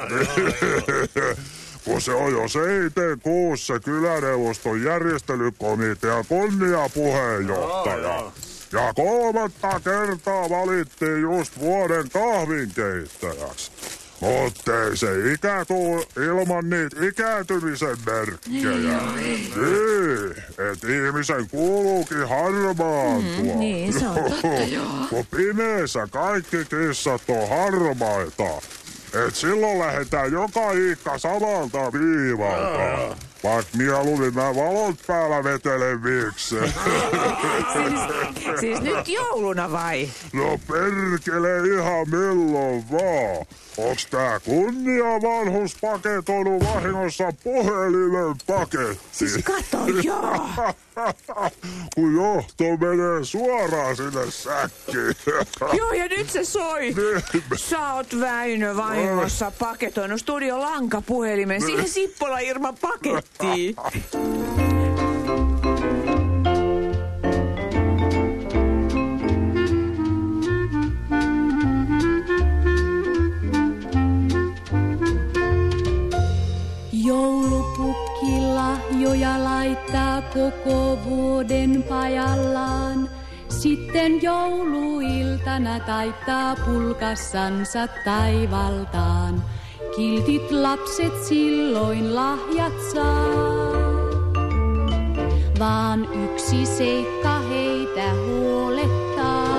Kun se on jo seitsemänkymmentäkuusi kyläneuvoston järjestelykomitean kunniapuheenjohtaja. Ja kolmatta kertaa valittiin just vuoden kahvinkeittäjäksi. Mutta ei se ikä tuu ilman niitä ikääntymisen merkkejä. Niin, että ihmisen kuuluukin harmaantua. Mm, niin, se on totta, joo. Kun pimeässä kaikki kissat on harmaita. Et silloin lähdetään joka iikka samalta viivalta. Vaik mieluummin mä valot päällä vetelen viikseen. siis, siis nyt jouluna vai? No perkele ihan milloin vaan. Onks tää kunnia vanhus paketoinut vahingossa puhelimen paketti? Siis kato, joo. Kun johto menee suoraan sinne säkkiin. Joo, ja nyt se soi. Sä oot Väinö vahingossa paketoinut studion lankapuhelimen siihen Sippola Irman pakettiin. Joulupukki lahjoja laittaa koko vuoden pajallaan. Sitten jouluiltana taittaa pulkassansa taivaltaan. Kiltit lapset silloin lahjat saa. Vaan yksi seikka heitä huolettaa.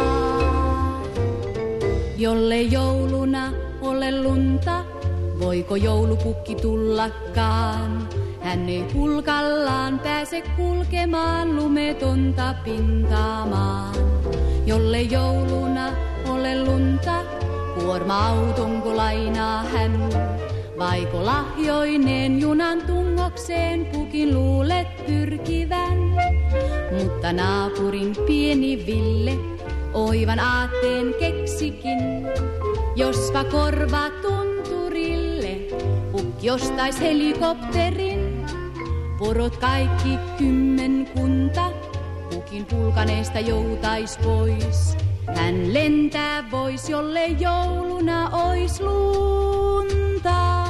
Jolle jouluna ole lunta, voiko joulupukki tullakaan? Hän ei pulkallaan pääse kulkemaan lumetonta pintaamaan. Jolle jouluna ole lunta, kuorma-autonko lainaa hän? Vaiko lahjoineen junan tungokseen pukin luulet pyrkivän? Mutta naapurin pieni Ville oivan aatteen keksikin. Jospa korva tunturille pukki ostais helikopterin. Porot kaikki kymmenkunta pukin pulkaneesta joutais pois. Hän lentää vois, jolle jouluna ois lunta.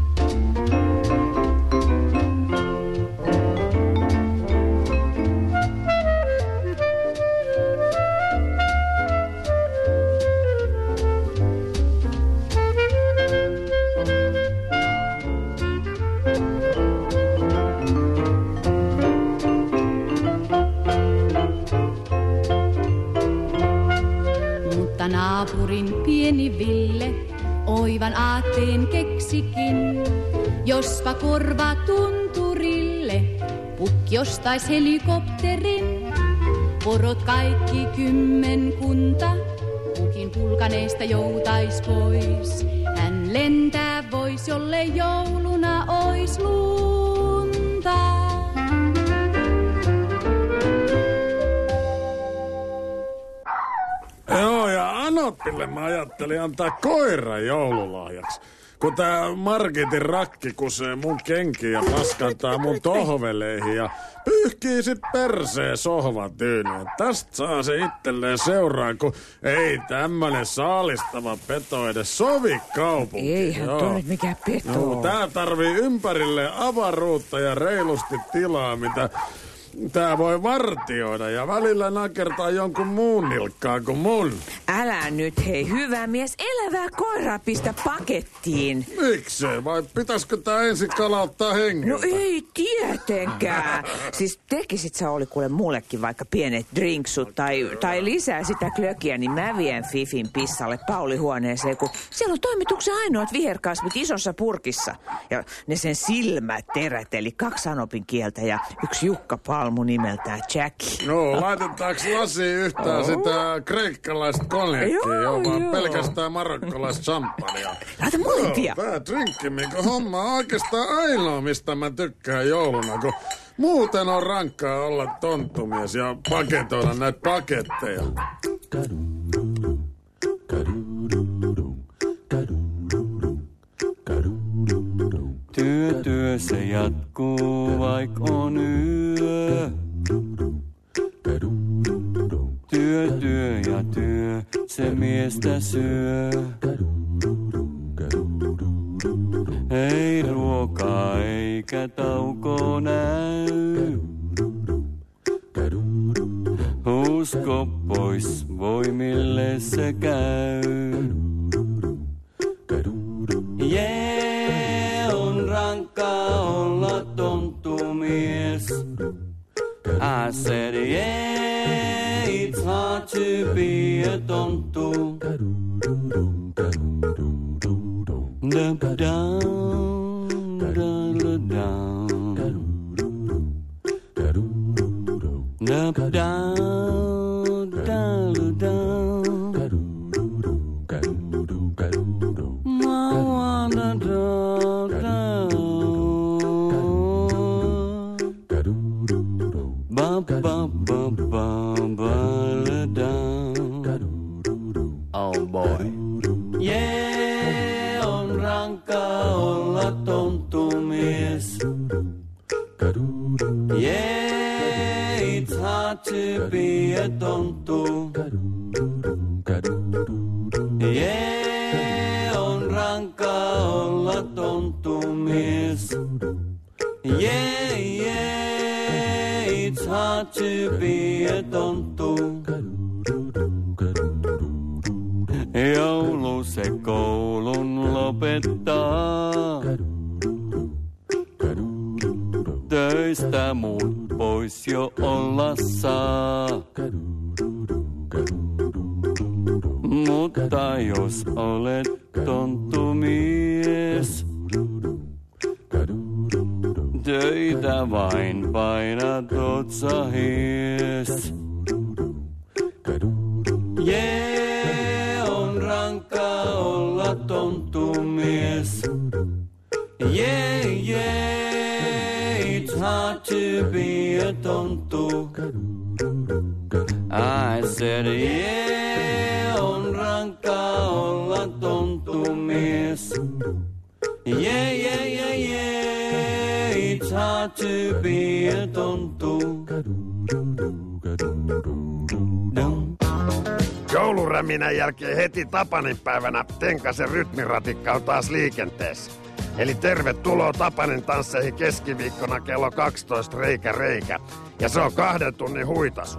Naapurin pieni Ville oivan aatteen keksikin. Jospa korva tunturille pukki ostais helikopterin. Porot kaikki kymmenkunta pukin pulkaneesta joutais pois. Hän lentää vois, jolle jouluna ois lunta. Joo, ja Anoppille mä ajattelin antaa koiran joululahjaksi. Kun tää Marketin rakki kusee mun kenkiin ja paskantaa mun tohveleihin ja pyyhkii sit perseen sohvatyynyyn. Tästä saa se itselleen seuraan, kun ei tämmönen saalistava peto edes sovi kaupunkiin. Eihän toi nyt mikään peto. No, tää tarvii ympärille avaruutta ja reilusti tilaa, mitä tää voi vartioida ja välillä nakertaa jonkun muun nilkkaa kuin mun. Älä nyt, hei, hyvä mies, elävää koiraa pistä pakettiin. Miksei? Vai pitäisikö tää ensin kalauttaa hengiltä? No ei tietenkään. Siis tekisit sä oli kuule mullekin vaikka pienet drinksut tai, tai lisää sitä klökiä, niin mä vien Fifin pissalle Pauli-huoneeseen, kun siellä on toimituksen ainoat viherkasvit isossa purkissa. Ja ne sen silmät terät, eli kaksi Anopin kieltä ja yksi Jukka Palmu nimeltään Jackie. No, laitetaanko lasiin yhtään oh. sitä kreikkalaista konjakkia, joo, vaan joo. pelkästään marokkolaista champagnea. Laita molempia. Joo, tää drinkkimiko homma on oikeastaan ainoa, mistä mä tykkään jouluna, kun muuten on rankkaa olla tonttumies ja paketoida näitä paketteja. Työ, työ se jatkuu, vaik on yö. Työ, työ ja työ, se miestä syö. Ei ruokaa eikä tauko näy. Usko pois, voimille se käy. Jee, on rankkaa olla tonttumies. I said, yeah, it's hard to be a tonttu. Down, down, down, down. Oh boy. Jee, on rankka olla tonttumies. Yeah, it's hard to be a tonttu. Yeah, on rankka olla tonttumies. Yeah, yeah, it's hard to be a tonttu. Joulu se koulun lopettaa. Töistä muut pois jo olla saa. Mutta jos olet tonttumies, töitä vain painat otsahies. Jee, on rankka olla tonttumies. Yeah, yeah, it's hard to be a tonttu. I said, yeah, on rankka olla tonttumies. Yeah, yeah, yeah, yeah, it's hard to be a tonttu. Jouluräminän jälkeen heti Tapaninpäivänä Tenkasen rytmiratikka on taas liikenteessä. Eli tervetuloa Tapanin tansseihin keskiviikkona kello kaksitoista reikä reikä. Ja se on kahden tunnin huitasu.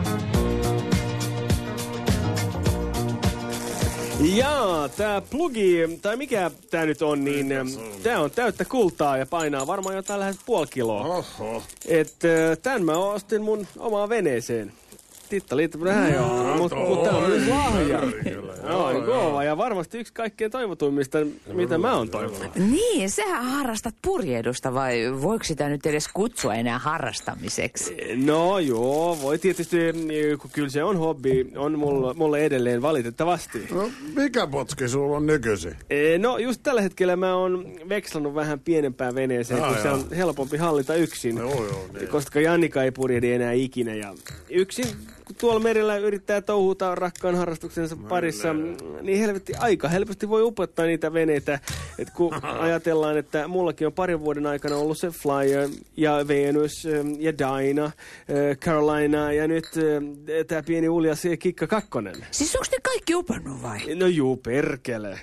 Jaa, tää plugi, tai mikä tää nyt on, niin tää on täyttä kultaa ja painaa varmaan jotain lähes puoli kiloa. Oho. Et tän mä ostin mun omaan veneeseen. Titta liittä vähän joo, mutta mut tää on nyt lahja. Joo, kova ja varmasti yksi kaikkein toivotuimmista, mitä mä oon toivonut. Niin, sähän harrastat purjehdusta vai voiko sitä nyt edes kutsua enää harrastamiseksi? No joo, voi tietysti, kun kyllä se on hobby, on mulle, mulle edelleen valitettavasti. No, mikä potski sulla on nykyisin? No just tällä hetkellä mä oon vekslannut vähän pienempään veneeseen, kun se on helpompi hallita yksin. Joo, joo, niin. Koska Jannika ei purjehdi enää ikinä ja yksin kun tuolla merellä yrittää touhuta rakkaan harrastuksensa parissa, niin helvetti, aika helposti voi upottaa niitä veneitä. Et kun ajatellaan, että mullakin on parin vuoden aikana ollut se Flyer ja Venus ja Dyna, Carolina ja nyt tää pieni uljas Kikka kakkonen. Siis onks ne kaikki upannut vai? No juu, perkele.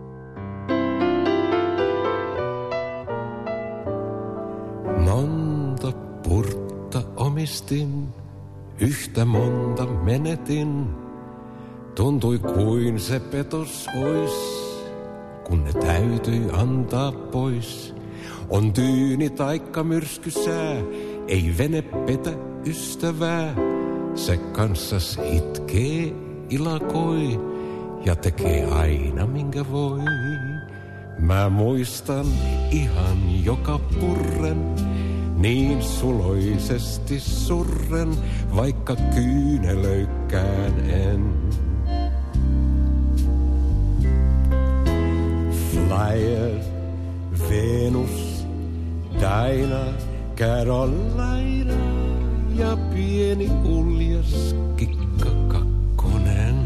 Monta purtta omistin. Yhtä monta menetin, tuntui kuin se petos ois, kun ne täytyi antaa pois. On tyyni taikka myrskysää, ei vene petä ystävää. Se kanssas itkee, ilakoi ja tekee aina minkä voi. Mä muistan ihan joka purren. Niin suloisesti surren, vaikka kyynelöikkään en. Flyer, Venus, Dyna, Carolina ja pieni uljas Kikka kakkonen.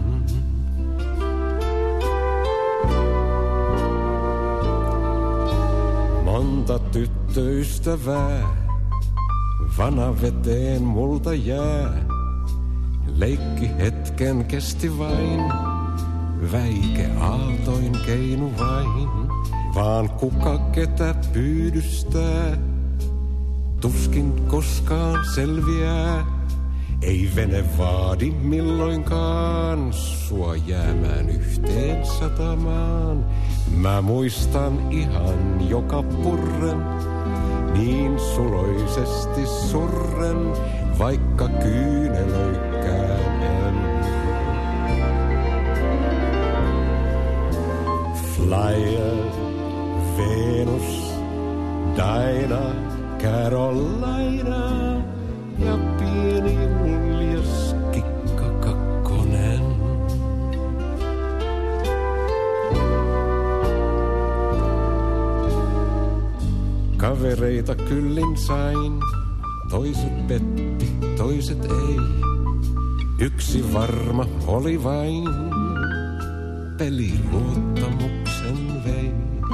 Monta tyttöystävää. Vanaveteen multa jää, leikki hetken kesti vain, väike aaltoin keinu vain, vaan kuka ketä pyydystää, tuskin koskaan selviää, ei vene vaadi milloinkaan sua jäämään yhteen satamaan. Mä muistan ihan joka purren. Niin suloisesti surren, vaikka kyynelöikkään en. Flyer, Venus, Dyna, Carolina ja pieni Mutta kyllin sain, toiset petti, toiset ei. Yksi varma oli vain, peli luottamuksen vei.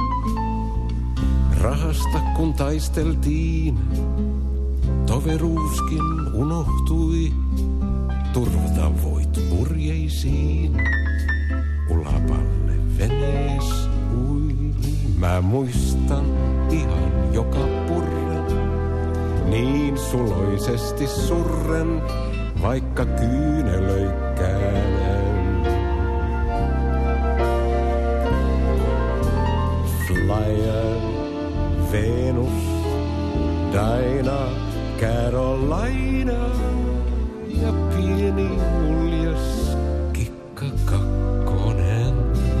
Rahasta kun taisteltiin, toveruuskin unohtui. Turvata voit purjeisiin, ulapalle venees ui. Mä muistan ihan joka purren, niin suloisesti surren, vaikka kyynelöikkään. Flyer, Venus, Dinah, Carolina ja pieni uljas Kikka kakkonen.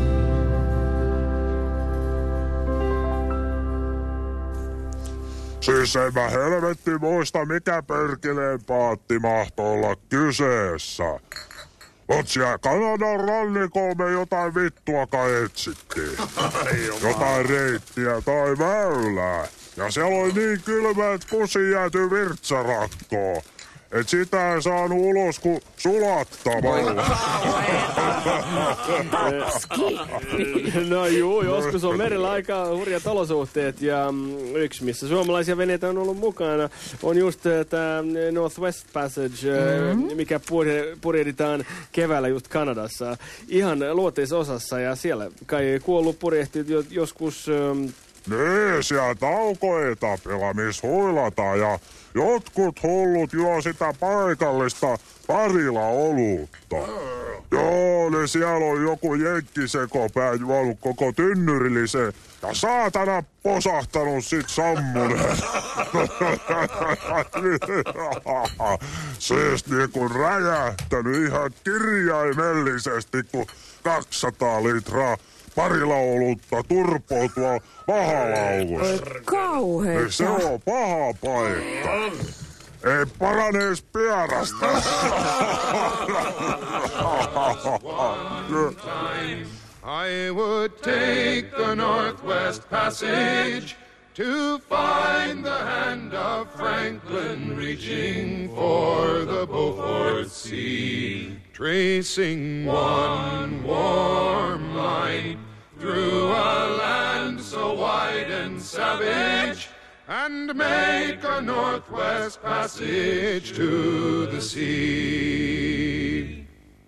Siis en mä helvetti muista, mikä perkeleen paatti mahtoi olla kyseessä. Mut siellä Kanadan rannikolla me jotain vittuakaan etsittiin. Jotain reittiä tai väylää. Ja siellä oli niin kylmä, että kusi jääty virtsarakkoon. Et sitä ei saanut ulos kuin sulattamalla. No juu, joskus on merellä aika hurjat olosuhteet ja yksi, missä suomalaisia veneitä on ollut mukana, on just tämä Northwest Passage, mm-hmm. mikä purjehditaan keväällä just Kanadassa. Ihan luoteisessa osassa ja siellä kai kuollut purjehti joskus... Niin, siellä taukoetapilla, missä huilataan ja jotkut hullut juo sitä paikallista Parila-olutta. Joo, ne siellä on joku jenkkisekopää juonut koko tynnyrillisen ja saatana posahtanut sit sammuneen. Siis niinku räjähtänyt ihan kirjaimellisesti, kun kaksisataa litraa Parila-olutta turpoutua pahalaukussa. Kauheeta. Niin se on paha paikka. Ei parane edes pierasta. I would take the Northwest Passage to find the hand of Franklin reaching for the Beaufort Sea, tracing one warm line through a land so wide and savage, and make a Northwest Passage to the sea.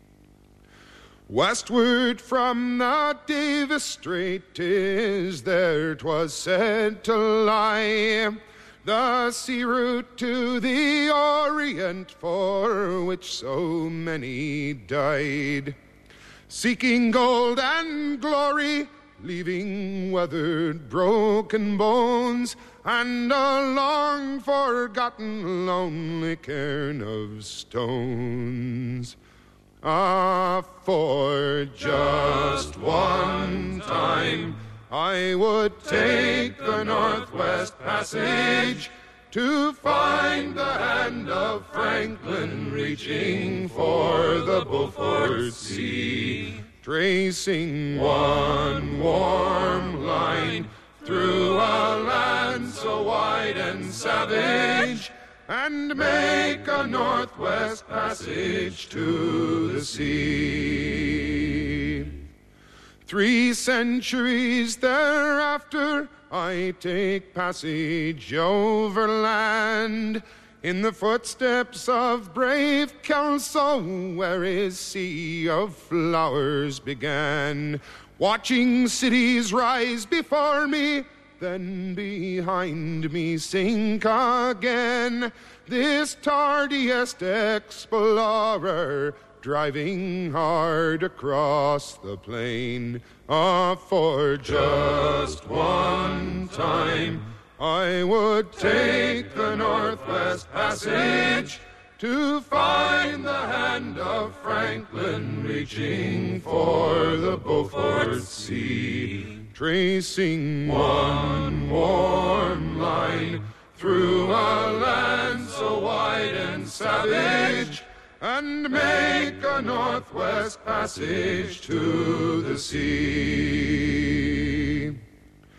Westward from the Davis Strait 'tis there 'twas said to lie, the sea route to the Orient for which so many died, seeking gold and glory, leaving weathered broken bones and a long forgotten lonely cairn of stones. Ah, for just one time I would take the Northwest Passage to find the hand of Franklin reaching for the Beaufort Sea, tracing one warm line through a land so wide and savage, and make a Northwest Passage to the sea. Three centuries thereafter, I take passage overland in the footsteps of brave Kelso, where his sea of flowers began, watching cities rise before me, then behind me sink again. This tardiest explorer, driving hard across the plain. Ah, for just one time I would take the Northwest Passage to find the hand of Franklin reaching for the Beaufort Sea, tracing one warm line through a land so wide and savage, and make a Northwest Passage to the sea.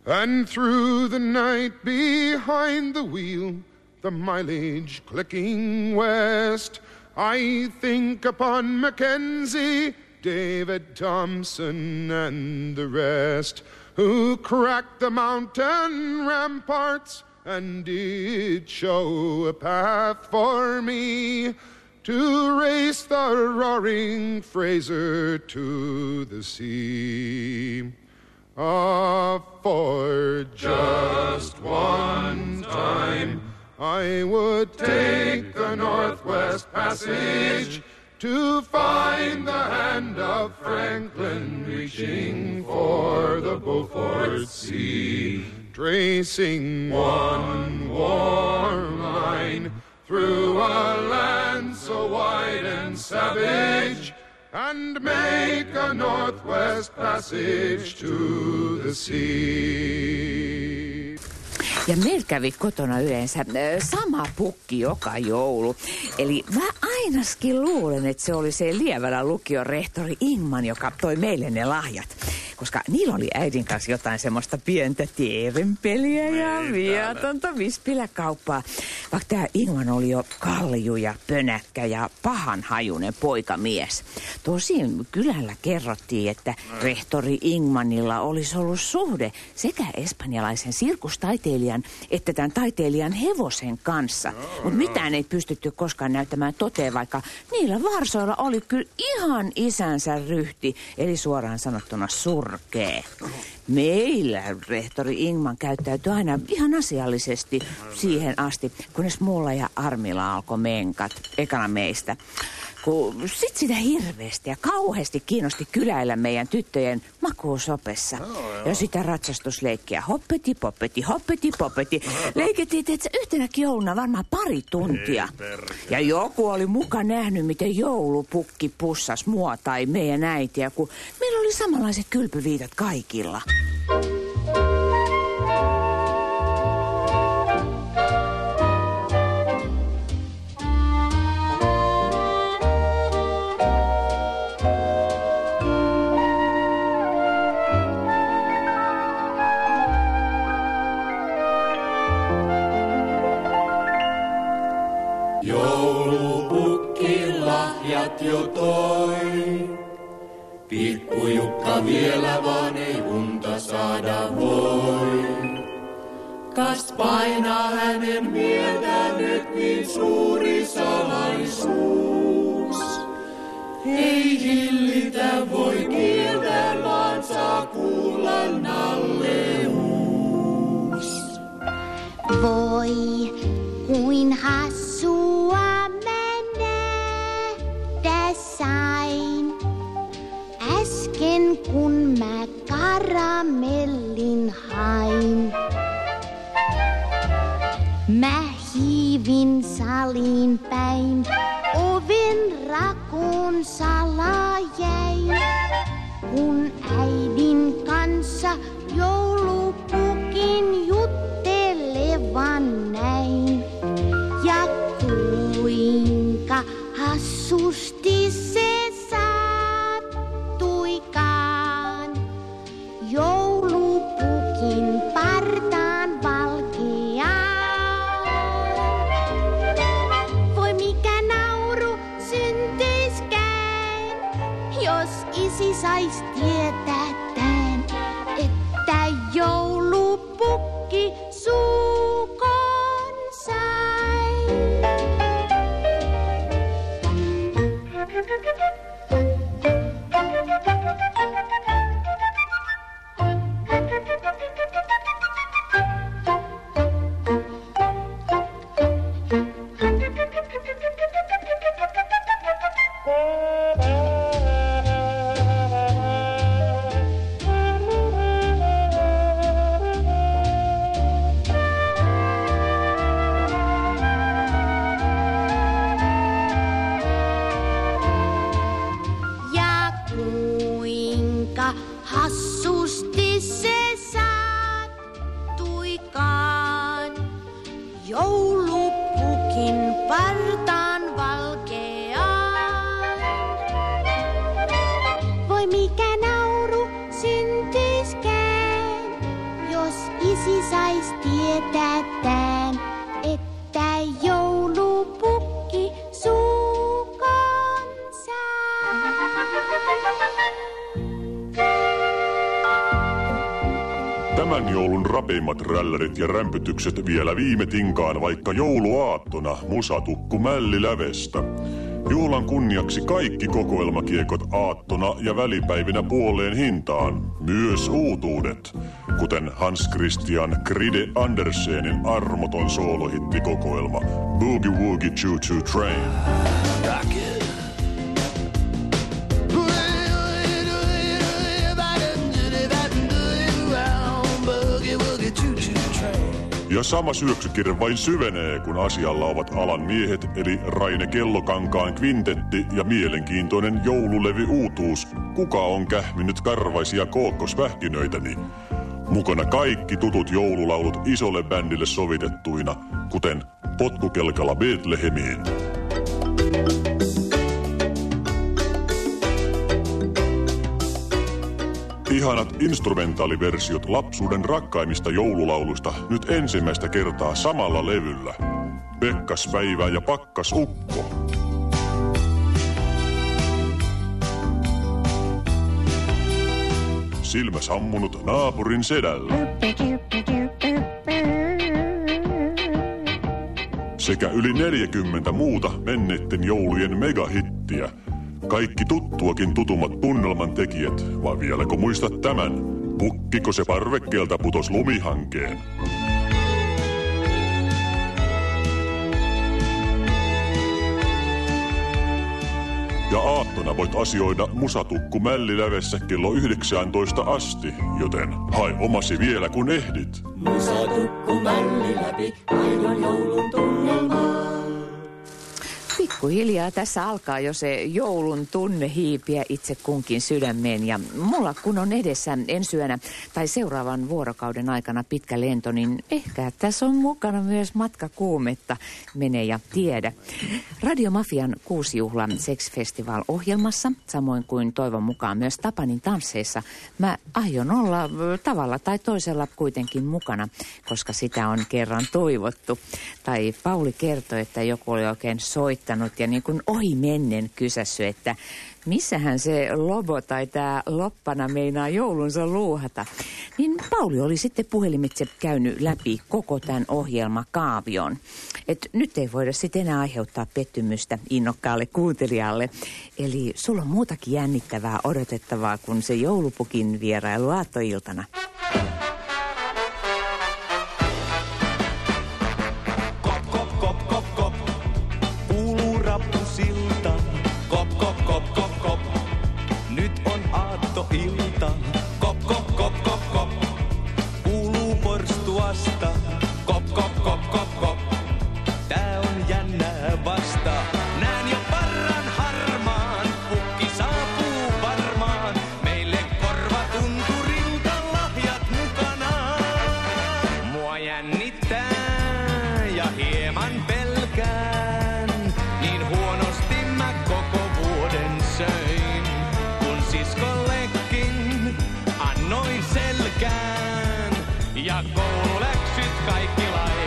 And through the night behind the wheel, the mileage clicking west, I think upon Mackenzie, David Thompson and the rest, who cracked the mountain ramparts and did show a path for me to race the roaring Fraser to the sea. Ah, for just one time I would take the Northwest Passage to find the hand of Franklin reaching for the Beaufort Sea, tracing one warm line through a land so wide and savage, and make a Northwest Passage to the sea. Ja meillä kävi kotona yleensä sama pukki joka joulu. Eli mä ainakin luulen, että se oli se Lievälän lukion rehtori Ingman, joka toi meille ne lahjat. Koska niillä oli äidin kanssa jotain semmoista pientä tievenpeliä ja vietonta vispiläkauppaa. Vaikka tää Ingman oli jo kalju ja pönäkkä ja pahanhajunen poikamies. Tosin kylällä kerrottiin, että rehtori Ingmanilla olisi ollut suhde sekä espanjalaisen sirkustaiteilijan että tämän taiteilijan hevosen kanssa. Mutta mitään ei pystytty koskaan näyttämään toteen, vaikka niillä varsoilla oli kyllä ihan isänsä ryhti, eli suoraan sanottuna surkee. Meillä rehtori Ingman käyttäytyi aina ihan asiallisesti siihen asti, kunnes mulla ja Armilla alkoi menkat, ekana meistä. Kun sit sitä hirveästi ja kauheasti kiinnosti kyläillä meidän tyttöjen makuusopessa. Ja sitä ratsastusleikkiä hoppeti, poppeti, hoppeti, poppeti. Leikettiin teetsä yhtenäkin jouluna varmaan pari tuntia. Ja joku oli muka nähnyt, miten joulupukki pussas mua tai meidän äitiä, kun meillä oli samanlaiset kylpyviitat kaikilla. Joulupukki jo toi. Pikkujukka vielä vaan ei unta saada voi. Kas painaa hänen mieltään nyt niin suuri salaisuus. Ei hillitä voi kieltä, vaan saa kuulla nalleus. Voi kuin hassua menee tässäin. Äsken kun mä karamellin hain, mä hiivin salin päin, oven rakoon salaa jäin, kun äidin kanssa joulupukin juttelevan näin. Ja kuinka hassusti se sattuikaan, joulupukin partaan valkeaa. Voi mikä nauru syntyiskään, jos isi sais tietää tän, että joulupukki suukon sai. Ja kuinka hassusti se sattuikaan, joulupukin partaan valkeaan. Voi mikä nauru syntyiskään, jos yllätetään, että joulupukki suukonsa. Tämän joulun rapeimmat rällärit ja rämpytykset vielä viime tinkaan vaikka jouluaattona musatukku mällilävestä. Juhlan kunniaksi kaikki kokoelmakiekot aattona ja välipäivinä puoleen hintaan, myös uutuudet, kuten Hans Christian Kride Andersenin armoton soolohittikokoelma Boogie Woogie Choo Choo Train. Ja sama syöksykirja vain syvenee, kun asialla ovat alan miehet, eli Raine Kellokankaan kvintetti ja mielenkiintoinen joululevy-uutuus Kuka on kähminyt karvaisia kookkosvähkinöitäni. Mukana kaikki tutut joululaulut isolle bändille sovitettuina, kuten Potkukelkala Betlehemiin. Ihanat instrumentaaliversiot lapsuuden rakkaimmista joululauluista nyt ensimmäistä kertaa samalla levyllä. Pekkaspäivä ja Pakkasukko. Silmä sammunut naapurin sedällä. Sekä yli neljäkymmentä muuta menneitten joulujen megahittiä. Kaikki tuttuakin tutummat tunnelman tekijät, vai vieläkö muistat tämän? Pukkiko se parvekkeelta putos lumihankeen? Ja aattona voit asioida musatukku mällilävessä kello yhdeksäntoista asti, joten hae omasi vielä kun ehdit. Musatukku mälliläpi, aidon joulun tunnelmaa. Pikkuhiljaa tässä alkaa jo se joulun tunne hiipiä itse kunkin sydämeen. Ja mulla kun on edessä ensi yönä tai seuraavan vuorokauden aikana pitkä lento, niin ehkä tässä on mukana myös matkakuumetta. Mene ja tiedä. Radio Mafian kuusijuhlan Sex-festival-ohjelmassa, samoin kuin toivon mukaan myös Tapanin tansseissa, mä aion olla tavalla tai toisella kuitenkin mukana, koska sitä on kerran toivottu. Tai Pauli kertoi, että joku oli oikein soittanut ja niin kuin ohi mennen kysässy, että missähän se lobo tai tämä loppana meinaa joulunsa luuhata. Niin Pauli oli sitten puhelimitse käynyt läpi koko tämän ohjelmakaavion. Et nyt ei voida sitten enää aiheuttaa pettymystä innokkaalle kuuntelijalle. Eli sulla on muutakin jännittävää odotettavaa kuin se joulupukin vierailu aattoiltana. Ilta. Kop, kop, kop, kop, kop. Kuuluu porstuasta. Kop, kop, kop, kop, kop. Tää on jännää vasta. Nään jo parran harmaan. Pukki saapuu varmaan. Meille korvatunturilta lahjat mukanaan. Mua jännittää ja hieman pelkään. Niin huonosti mä koko vuoden söin. Kun siskolle annoin selkään ja koululäksyt kaikki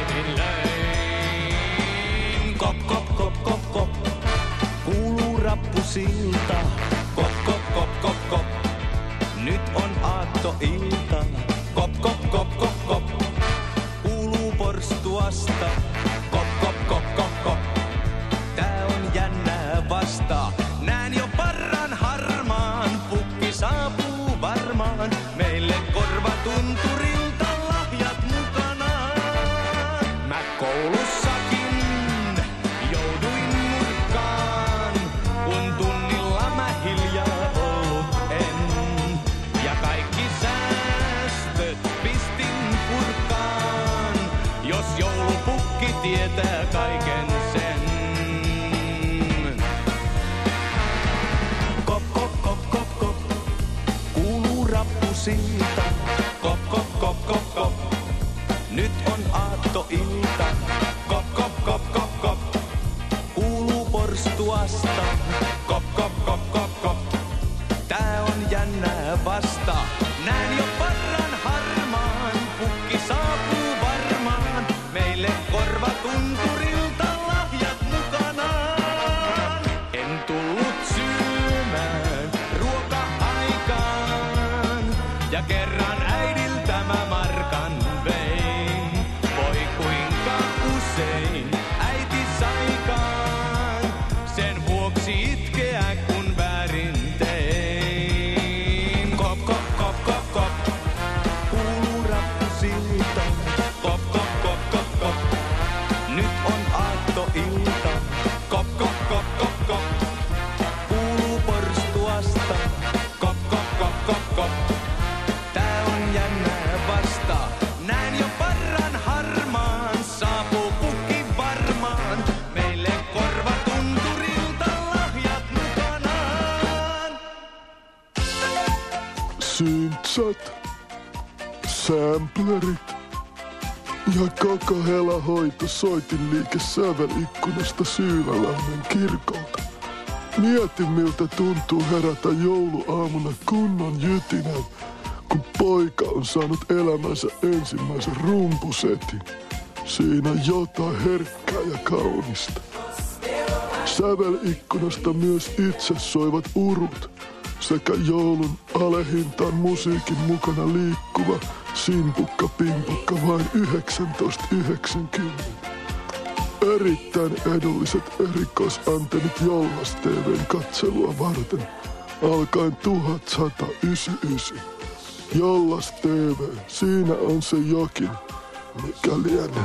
laiminlöin. Kop, kop, kop, kop, kop, kuuluu rappusilta. Kop, kop, kop, kop, kop, nyt on aattoilta. Kop, kop, kop, kop, kop, kuuluu porstuasta. Kop, kop, kop, kop, kop, tää on jännää vasta. Nään jo parran harmaan, pukki saapuu varmaan. Meille korvatunturilta lahjat mukanaan. Mä koulussakin jouduin nurkkaan, kun tunnilla mä hiljaa ollut en. Ja kaikki säästöt pistin purkaan, jos joulupukki tietää kaiken sen. Kop, kop, kop, kop, kop, kuuluu rappusilta. Kop, kop, kop, kop, kop, nyt on aattoilta. Kop, kop, kop, kop, kop, kuuluu porstuasta. Kop, kop, kop, kop, kop, tää on jännää vasta. Nään jo parran harmaan, pukki saapuu varmaan. usein äiti saikaan. Sen vuoksi itkeä kun väärin tein. Kop, kop, kop, kop, kop. Kuuluu rappusilta. Kop, kop, kop, kop, kop. Nyt on aattoilta. Kop, kop, kop, kop, kop. Kuuluu porstuasta. Kop, kop, kop, kop, kop. Tää on jännää vasta. Näen jo parran harmaan. Saapuu pukki varmaan. Meille korvatunturilta lahjat mukanaan. Syntsat, samplerit ja koko helahoito soitinliike sävelikkunasta Syyvälammen kirkolta. Mietin miltä tuntuu herätä jouluaamuna kunnon jytinän, kun poika on saanut elämänsä ensimmäisen rumpusetin. Siinä jotain herkkää ja kaunista. Sävelikkunasta myös itse soivat urut sekä joulun alehintaan musiikin mukana liikkuva simpukka pimpukka vain yhdeksäntoista yhdeksänkymmentä. Erittäin edulliset erikoisantennit Jollas T V:n katselua varten alkaen tuhatsata yhdeksänkymmentäyhdeksän. Jollas T V, siinä on se jokin, mikä lienee.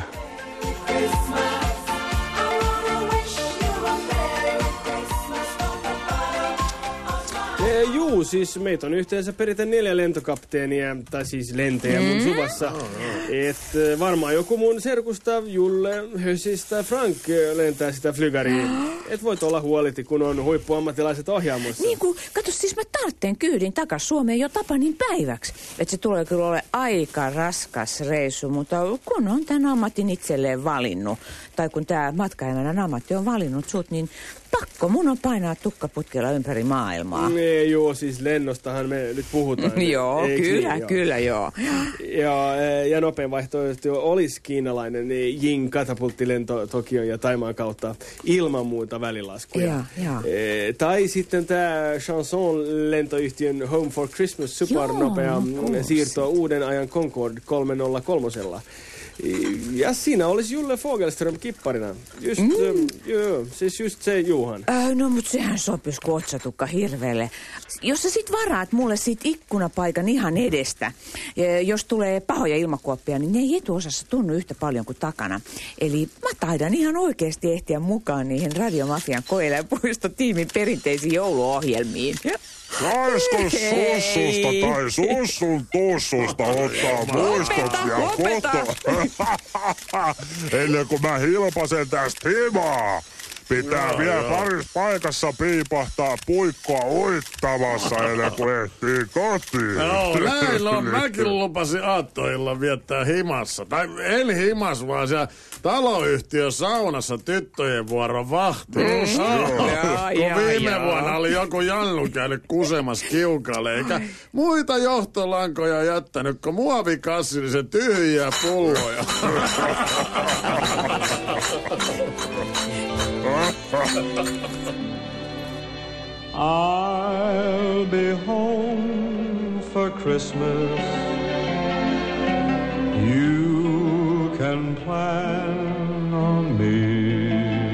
Juu, siis meitä on yhteensä peritä neljä lentokapteenia, tai siis lentäjä mun suvassa. Et varmaan joku mun serkusta, Julle, Hösis tai Frank lentää sitä flygariin. Et voit olla huoliti, kun on huippuammattilaiset ohjaamossa. Niin kuin, kato siis mä tartteen kyydin takas Suomeen jo Tapanin päiväksi. Et se tulee kyllä ole aika raskas reissu, mutta kun on tämän ammatin itselleen valinnut, tai kun tää matkaemännän ammatti on valinnut sut, niin pakko mun on painaa tukkaputkella ympäri maailmaa. Nee, joo, siis lennostahan me nyt puhutaan. Joo, Eiks kyllä, niin, joo. kyllä, joo. Ja, ja nopein vaihtoehto olisi kiinalainen Jing katapulttilento Tokion ja Taimaan kautta ilman muuta välilaskuja. Ja, ja. E, tai sitten tämä Chanson-lentoyhtiön Home for Christmas supernopea Joo, siirto uuden ajan Concorde kolmesataakolme. Ja siinä olisi Julle Fogelström kipparina. Just, mm. ähm, joo, siis just se Juhan. Äh, no mut sehän sopis kuin otsatukka hirveelle. Jos sä sit varaat mulle sit ikkunapaikan ihan edestä, ja jos tulee pahoja ilmakuoppia, niin ne ei etuosassa tunnu yhtä paljon kuin takana. Eli mä taidan ihan oikeesti ehtiä mukaan niihin Radiomafian koeläinpuistotiimin perinteisiin jouluohjelmiin. Saisko sussusta tai sussun tussusta ottaa muistot ja foto? Ennen kuin mä hilpasen tästä himaa. Pitää no, vielä parissa paikassa piipahtaa puikkoa uittamassa ennen kuin ehtii kotiin. No näin on. Mäkin lupasin aattoilla viettää himassa. Tai en himas, vaan siellä taloyhtiön saunassa tyttöjen vuoron vahti. Mm. Oh. Ja, kun ja, viime ja. vuonna oli joku Jannu käynyt kusemassa kiukalle, eikä muita johtolankoja jättänyt, kun muovikassillisen tyhjiä pulloja. I'll be home for Christmas. You can plan on me.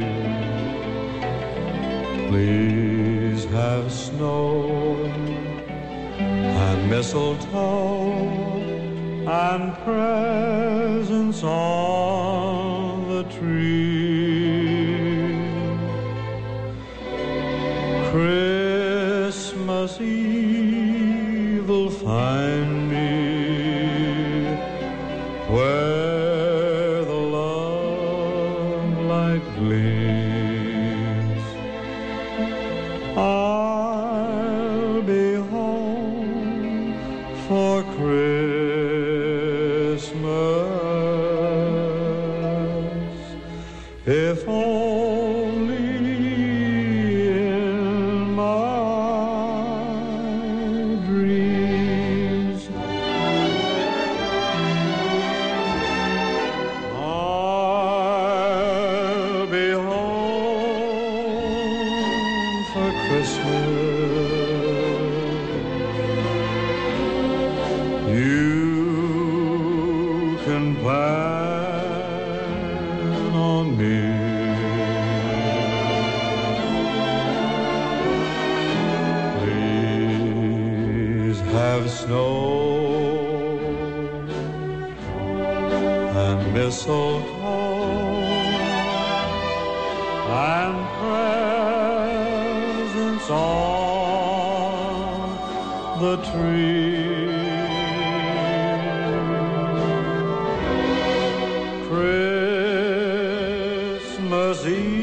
Please have snow and mistletoe and presents on the tree. Christmas Eve will find me where the love light gleams. I'll be home for Christmas if only you can plan on snow and mistletoe and presents on the tree. Christmas Eve